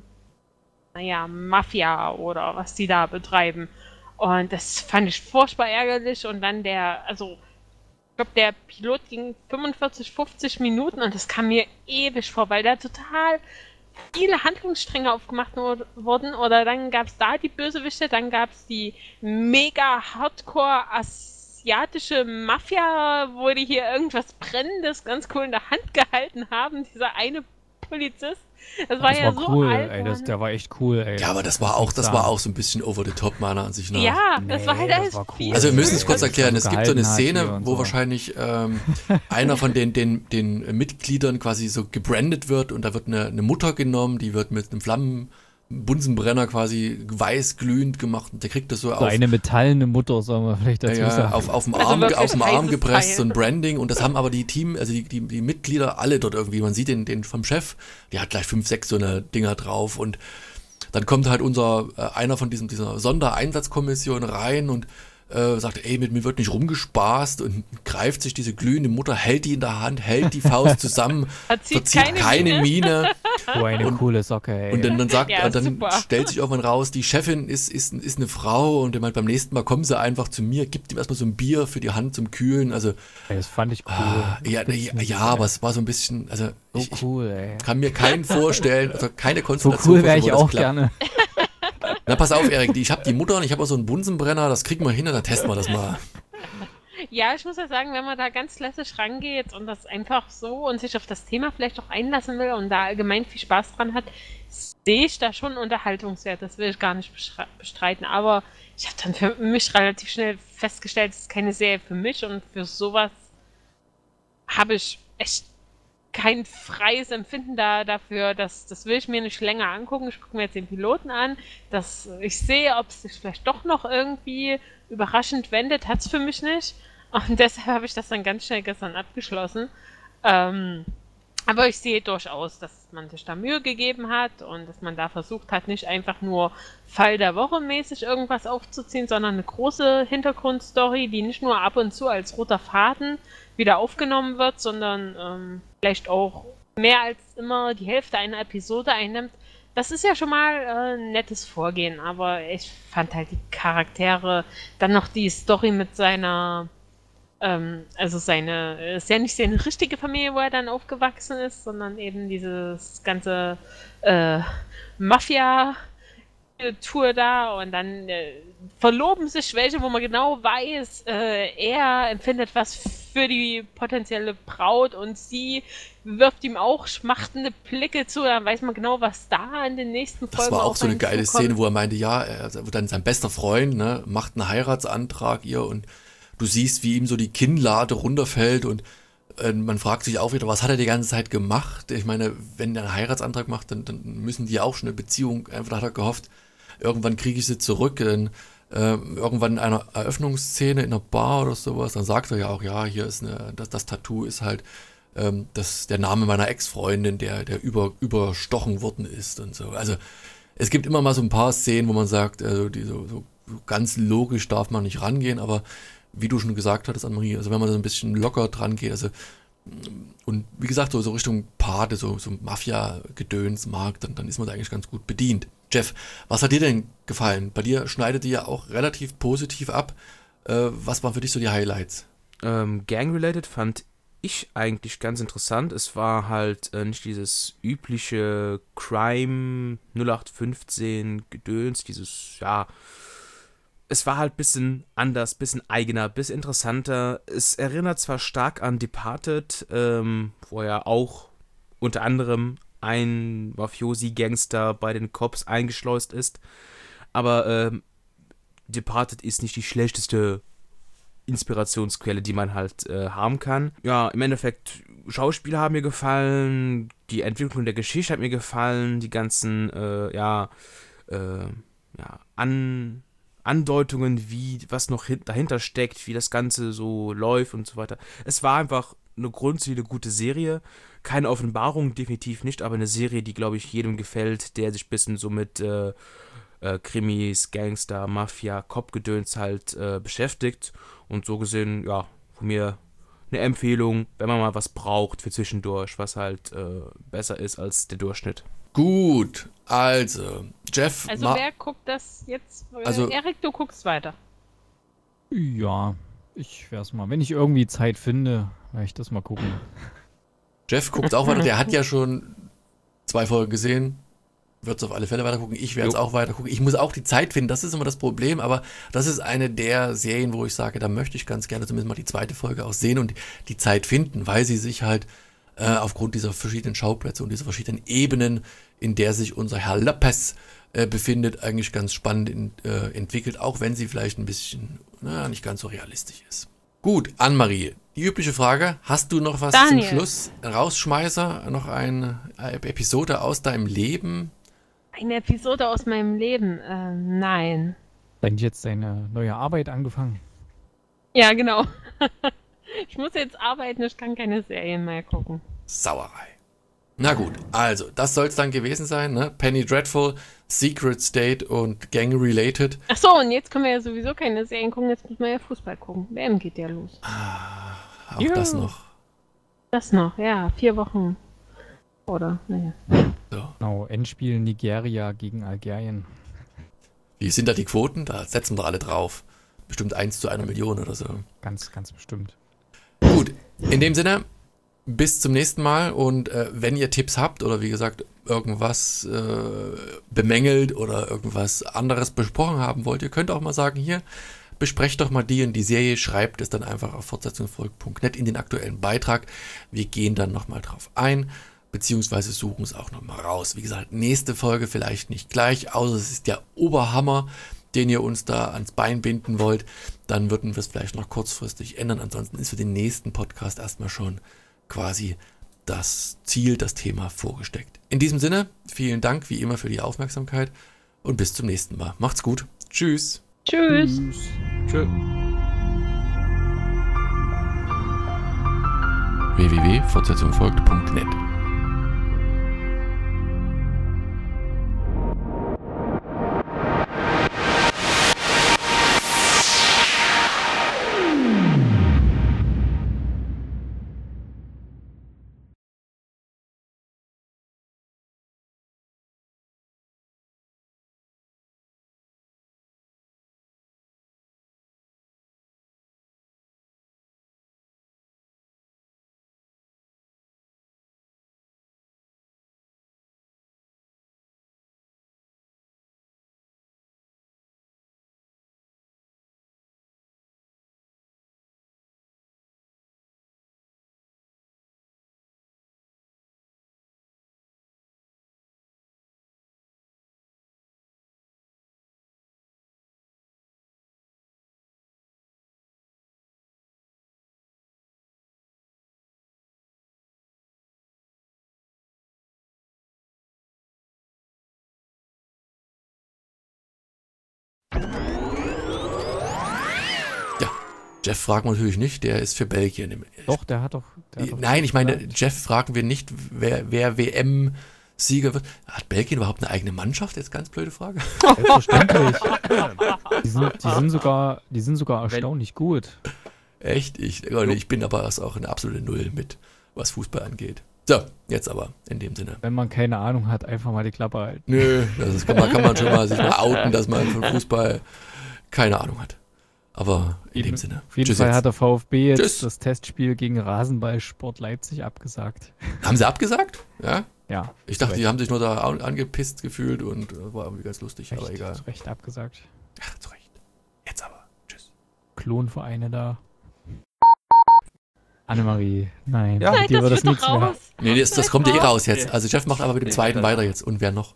naja, Mafia oder was die da betreiben. Und das fand ich furchtbar ärgerlich und dann der, also ich glaube, der Pilot ging fünfundvierzig, fünfzig Minuten und das kam mir ewig vor, weil da total viele Handlungsstränge aufgemacht wur- wurden. Oder dann gab es da die Bösewichte, dann gab es die mega hardcore asiatische Mafia, wo die hier irgendwas Brennendes ganz cool in der Hand gehalten haben. Dieser eine Polizist. Das war Das ja war so cool, alt. ey. Das, der war echt cool, ey. Ja, aber das war auch, das sagen. war auch so ein bisschen over the top meiner Ansicht nach. Ja, das war Nee, halt das alles war viel. cool. Also wir müssen es Ja, kurz ja, erklären, das es gibt so eine gehalten hat hier Szene, und wo so. wahrscheinlich ähm, einer von den, den, den Mitgliedern quasi so gebrandet wird und da wird eine, eine Mutter genommen, die wird mit einem Flammenbunsenbrenner quasi weiß glühend gemacht und der kriegt das so, So auf, eine metallene Mutter, sagen wir vielleicht dazu ja, sagen. auf, auf dem Also Arm, wirklich auf dem Arm heißes gepresst, Teil. so ein Branding und das haben aber die Team, also die, die, die Mitglieder alle dort irgendwie, man sieht den, den vom Chef, der hat gleich fünf, sechs so eine Dinger drauf und dann kommt halt unser, äh, einer von diesem, dieser Sondereinsatzkommission rein und äh, sagt, ey, mit mir wird nicht rumgespaßt und greift sich diese glühende Mutter, hält die in der Hand, hält die Faust zusammen, Verzieht verzieht keine keine, Miene. Oh, eine Und- coole Socke, ey. Und dann, dann sagt, Ja, äh, dann super. stellt sich irgendwann raus, die Chefin ist, ist, ist eine Frau und der meint, beim nächsten Mal kommen sie einfach zu mir, gibt ihm erstmal so ein Bier für die Hand zum Kühlen. Also, Ey, das fand ich cool. ah, Das ja, gibt's ja, nicht, ja, ey. aber es war so ein bisschen, also So ich, ich cool, ey. kann mir keinen vorstellen, also keine So Konstellation cool wäre ich vorstellen, wo das auch klappt. gerne. Na, pass auf, Erik, die- ich habe die Mutter und ich habe auch so einen Bunsenbrenner, das kriegen wir hin und dann testen wir das mal. Ja, ich muss ja sagen, wenn man da ganz lässig rangeht und das einfach so und sich auf das Thema vielleicht auch einlassen will und da allgemein viel Spaß dran hat, sehe ich da schon Unterhaltungswert. Das will ich gar nicht beschre- bestreiten. Aber ich habe dann für mich relativ schnell festgestellt, es ist keine Serie für mich und für sowas habe ich echt kein freies Empfinden da dafür, dass das will ich mir nicht länger angucken. Ich gucke mir jetzt den Piloten an, dass ich sehe, ob es sich vielleicht doch noch irgendwie überraschend wendet, hat es für mich nicht. Und deshalb habe ich das dann ganz schnell gestern abgeschlossen. Ähm, aber ich sehe durchaus, dass man sich da Mühe gegeben hat und dass man da versucht hat, nicht einfach nur Fall der Woche mäßig irgendwas aufzuziehen, sondern eine große Hintergrundstory, die nicht nur ab und zu als roter Faden wieder aufgenommen wird, sondern ähm, vielleicht auch mehr als immer die Hälfte einer Episode einnimmt. Das ist ja schon mal äh, ein nettes Vorgehen, aber ich fand halt die Charaktere, dann noch die Story mit seiner, ähm, also seine, ist ja nicht seine richtige Familie, wo er dann aufgewachsen ist, sondern eben dieses ganze äh, Mafia- Tour da und dann äh, verloben sich welche, wo man genau weiß, äh, er empfindet was für die potenzielle Braut und sie wirft ihm auch schmachtende Blicke zu, dann weiß man genau, was da in den nächsten Folgen Das war auch auf so eine einen geile zukommt. Szene, wo er meinte, ja, er, also dann sein bester Freund, ne, macht einen Heiratsantrag ihr und du siehst, wie ihm so die Kinnlade runterfällt und äh, man fragt sich auch wieder, was hat er die ganze Zeit gemacht? Ich meine, wenn er einen Heiratsantrag macht, dann, dann müssen die auch schon eine Beziehung, einfach hat er gehofft, irgendwann kriege ich sie zurück, dann äh, irgendwann in einer Eröffnungsszene in einer Bar oder sowas, dann sagt er ja auch, ja, hier ist eine, das, das Tattoo ist halt ähm, das, der Name meiner Ex-Freundin, der, der über, überstochen worden ist und so. Also es gibt immer mal so ein paar Szenen, wo man sagt, also die so, so so ganz logisch darf man nicht rangehen, aber wie du schon gesagt hattest, Annemarie, also wenn man so ein bisschen locker dran geht, also und wie gesagt, so, so Richtung Pate, so, so Mafia-Gedöns mag, dann, dann ist man da eigentlich ganz gut bedient. Jeff, was hat dir denn gefallen? Bei dir schneidet ihr ja auch relativ positiv ab. Äh, was waren für dich so die Highlights? Ähm, Gang-related fand ich eigentlich ganz interessant. Es war halt äh, nicht dieses übliche Crime null acht fünfzehn Gedöns, dieses, ja, es war halt ein bisschen anders, bisschen eigener, bisschen interessanter. Es erinnert zwar stark an Departed, ähm, wo ja auch unter anderem ein Mafiosi-Gangster bei den Cops eingeschleust ist, aber ähm, Departed ist nicht die schlechteste Inspirationsquelle, die man halt äh, haben kann. Ja, im Endeffekt, Schauspieler haben mir gefallen, die Entwicklung der Geschichte hat mir gefallen, die ganzen, äh, ja, äh, ja, An Andeutungen, wie, was noch hin dahinter steckt, wie das Ganze so läuft und so weiter. Es war einfach eine grundsolide gute Serie. Keine Offenbarung, definitiv nicht, aber eine Serie, die, glaube ich, jedem gefällt, der sich ein bisschen so mit äh, äh, Krimis, Gangster, Mafia, Cop-Gedöns halt äh, beschäftigt. Und so gesehen, ja, von mir eine Empfehlung, wenn man mal was braucht für zwischendurch, was halt äh, besser ist als der Durchschnitt. Gut, also, Jeff, Also ma wer guckt das jetzt? Äh, also Erik, du guckst weiter. Ja, ich werde es mal. Wenn ich irgendwie Zeit finde, werde ich das mal gucken. Jeff guckt auch weiter, der hat ja schon zwei Folgen gesehen, wird es auf alle Fälle weiter gucken. Ich werde es Jo. auch weiter gucken. Ich muss auch die Zeit finden, das ist immer das Problem, aber das ist eine der Serien, wo ich sage, da möchte ich ganz gerne zumindest mal die zweite Folge auch sehen und die Zeit finden, weil sie sich halt äh, aufgrund dieser verschiedenen Schauplätze und dieser verschiedenen Ebenen, in der sich unser Herr Lopez äh, befindet, eigentlich ganz spannend in, äh, entwickelt, auch wenn sie vielleicht ein bisschen, na, nicht ganz so realistisch ist. Gut, Annemarie, die übliche Frage, hast du noch was Daniel. zum Schluss? Rausschmeißer, noch eine Episode aus deinem Leben? Eine Episode aus meinem Leben? Äh, nein. Eigentlich jetzt deine neue Arbeit angefangen. Ja, genau. Ich muss jetzt arbeiten, ich kann keine Serien mehr gucken. Sauerei. Na gut, also, das soll es dann gewesen sein, ne? Penny Dreadful, Secret State und Gang Related. Ach so, und jetzt können wir ja sowieso keine Serien gucken, jetzt müssen wir ja Fußball gucken. W M geht ja los. Auch Juhu. das noch. Das noch, ja, vier Wochen. Oder, naja. So. Genau, Endspiel Nigeria gegen Algerien. Wie sind da die Quoten? Da setzen wir alle drauf. Bestimmt eins zu einer Million oder so. Ganz, ganz bestimmt. Gut, in dem Sinne, bis zum nächsten Mal und äh, wenn ihr Tipps habt oder wie gesagt irgendwas äh, bemängelt oder irgendwas anderes besprochen haben wollt, ihr könnt auch mal sagen, hier, besprecht doch mal die und die Serie, schreibt es dann einfach auf fortsetzungsfolge punkt net in den aktuellen Beitrag. Wir gehen dann nochmal drauf ein, beziehungsweise suchen es auch nochmal raus. Wie gesagt, nächste Folge vielleicht nicht gleich, außer es ist der Oberhammer, den ihr uns da ans Bein binden wollt, dann würden wir es vielleicht noch kurzfristig ändern. Ansonsten ist für den nächsten Podcast erstmal schon quasi das Ziel, das Thema vorgesteckt. In diesem Sinne, vielen Dank wie immer für die Aufmerksamkeit und bis zum nächsten Mal. Macht's gut. Tschüss. Tschüss. Tschö. w w w punkt fortsetzung folgt punkt net Jeff fragen wir natürlich nicht, der ist für Belgien. Im, Doch, der hat doch. Der hat doch Nein, ich meine, gesagt. Jeff fragen wir nicht, wer, wer W M-Sieger wird. Hat Belgien überhaupt eine eigene Mannschaft? Jetzt ganz blöde Frage. Selbstverständlich. Die sind, die sind sogar, die sind sogar erstaunlich gut. Echt? Ich, ich bin aber auch eine absolute Null mit, was Fußball angeht. So, jetzt aber, in dem Sinne. Wenn man keine Ahnung hat, einfach mal die Klappe halten. Nö, das ist, kann, man, kann man schon mal sich mal outen, dass man von Fußball keine Ahnung hat. Aber in Eben. dem Sinne. Auf jeden Tschüss Fall jetzt. hat der VfB jetzt Tschüss. das Testspiel gegen Rasenballsport Leipzig abgesagt. Haben sie abgesagt? Ja? Ja. Ich dachte, zu die Recht. haben sich nur da an- angepisst gefühlt und äh, war irgendwie ganz lustig, aber Recht, egal. zu Recht abgesagt. Ach, zu Recht. Jetzt aber. Tschüss. Klonvereine da. Annemarie, nein. Ja. mit Nein, dir das wird wird das nichts doch mehr. raus. Nee, das, das kommt ja eh raus jetzt. Also Jeff macht aber mit dem Nee, zweiten dann- weiter jetzt. Und wer noch?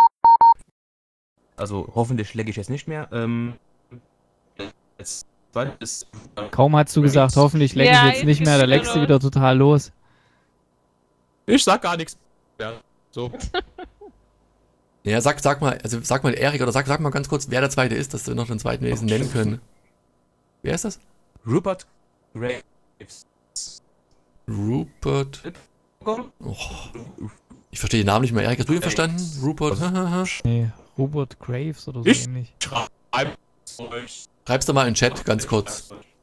Also hoffentlich schläge ich jetzt nicht mehr. Ähm, jetzt zweites. Kaum hast du gesagt, hoffentlich lenke Ja, ich jetzt nicht jetzt mehr, da geht's leckst du wieder wieder total los. Ich sag gar nichts. Ja, so. Ja, sag, sag mal, also sag mal Erik oder sag, sag mal ganz kurz, wer der zweite ist, dass wir noch den zweiten wenigstens nennen können. Wer ist das? Rupert Graves. Rupert. Oh, ich verstehe den Namen nicht mehr. Erik, hast du ihn verstanden? Rupert. Nee, Robert Graves oder so Ich- ähnlich. Schreibt euch. Schreib's doch mal in den Chat, ganz kurz.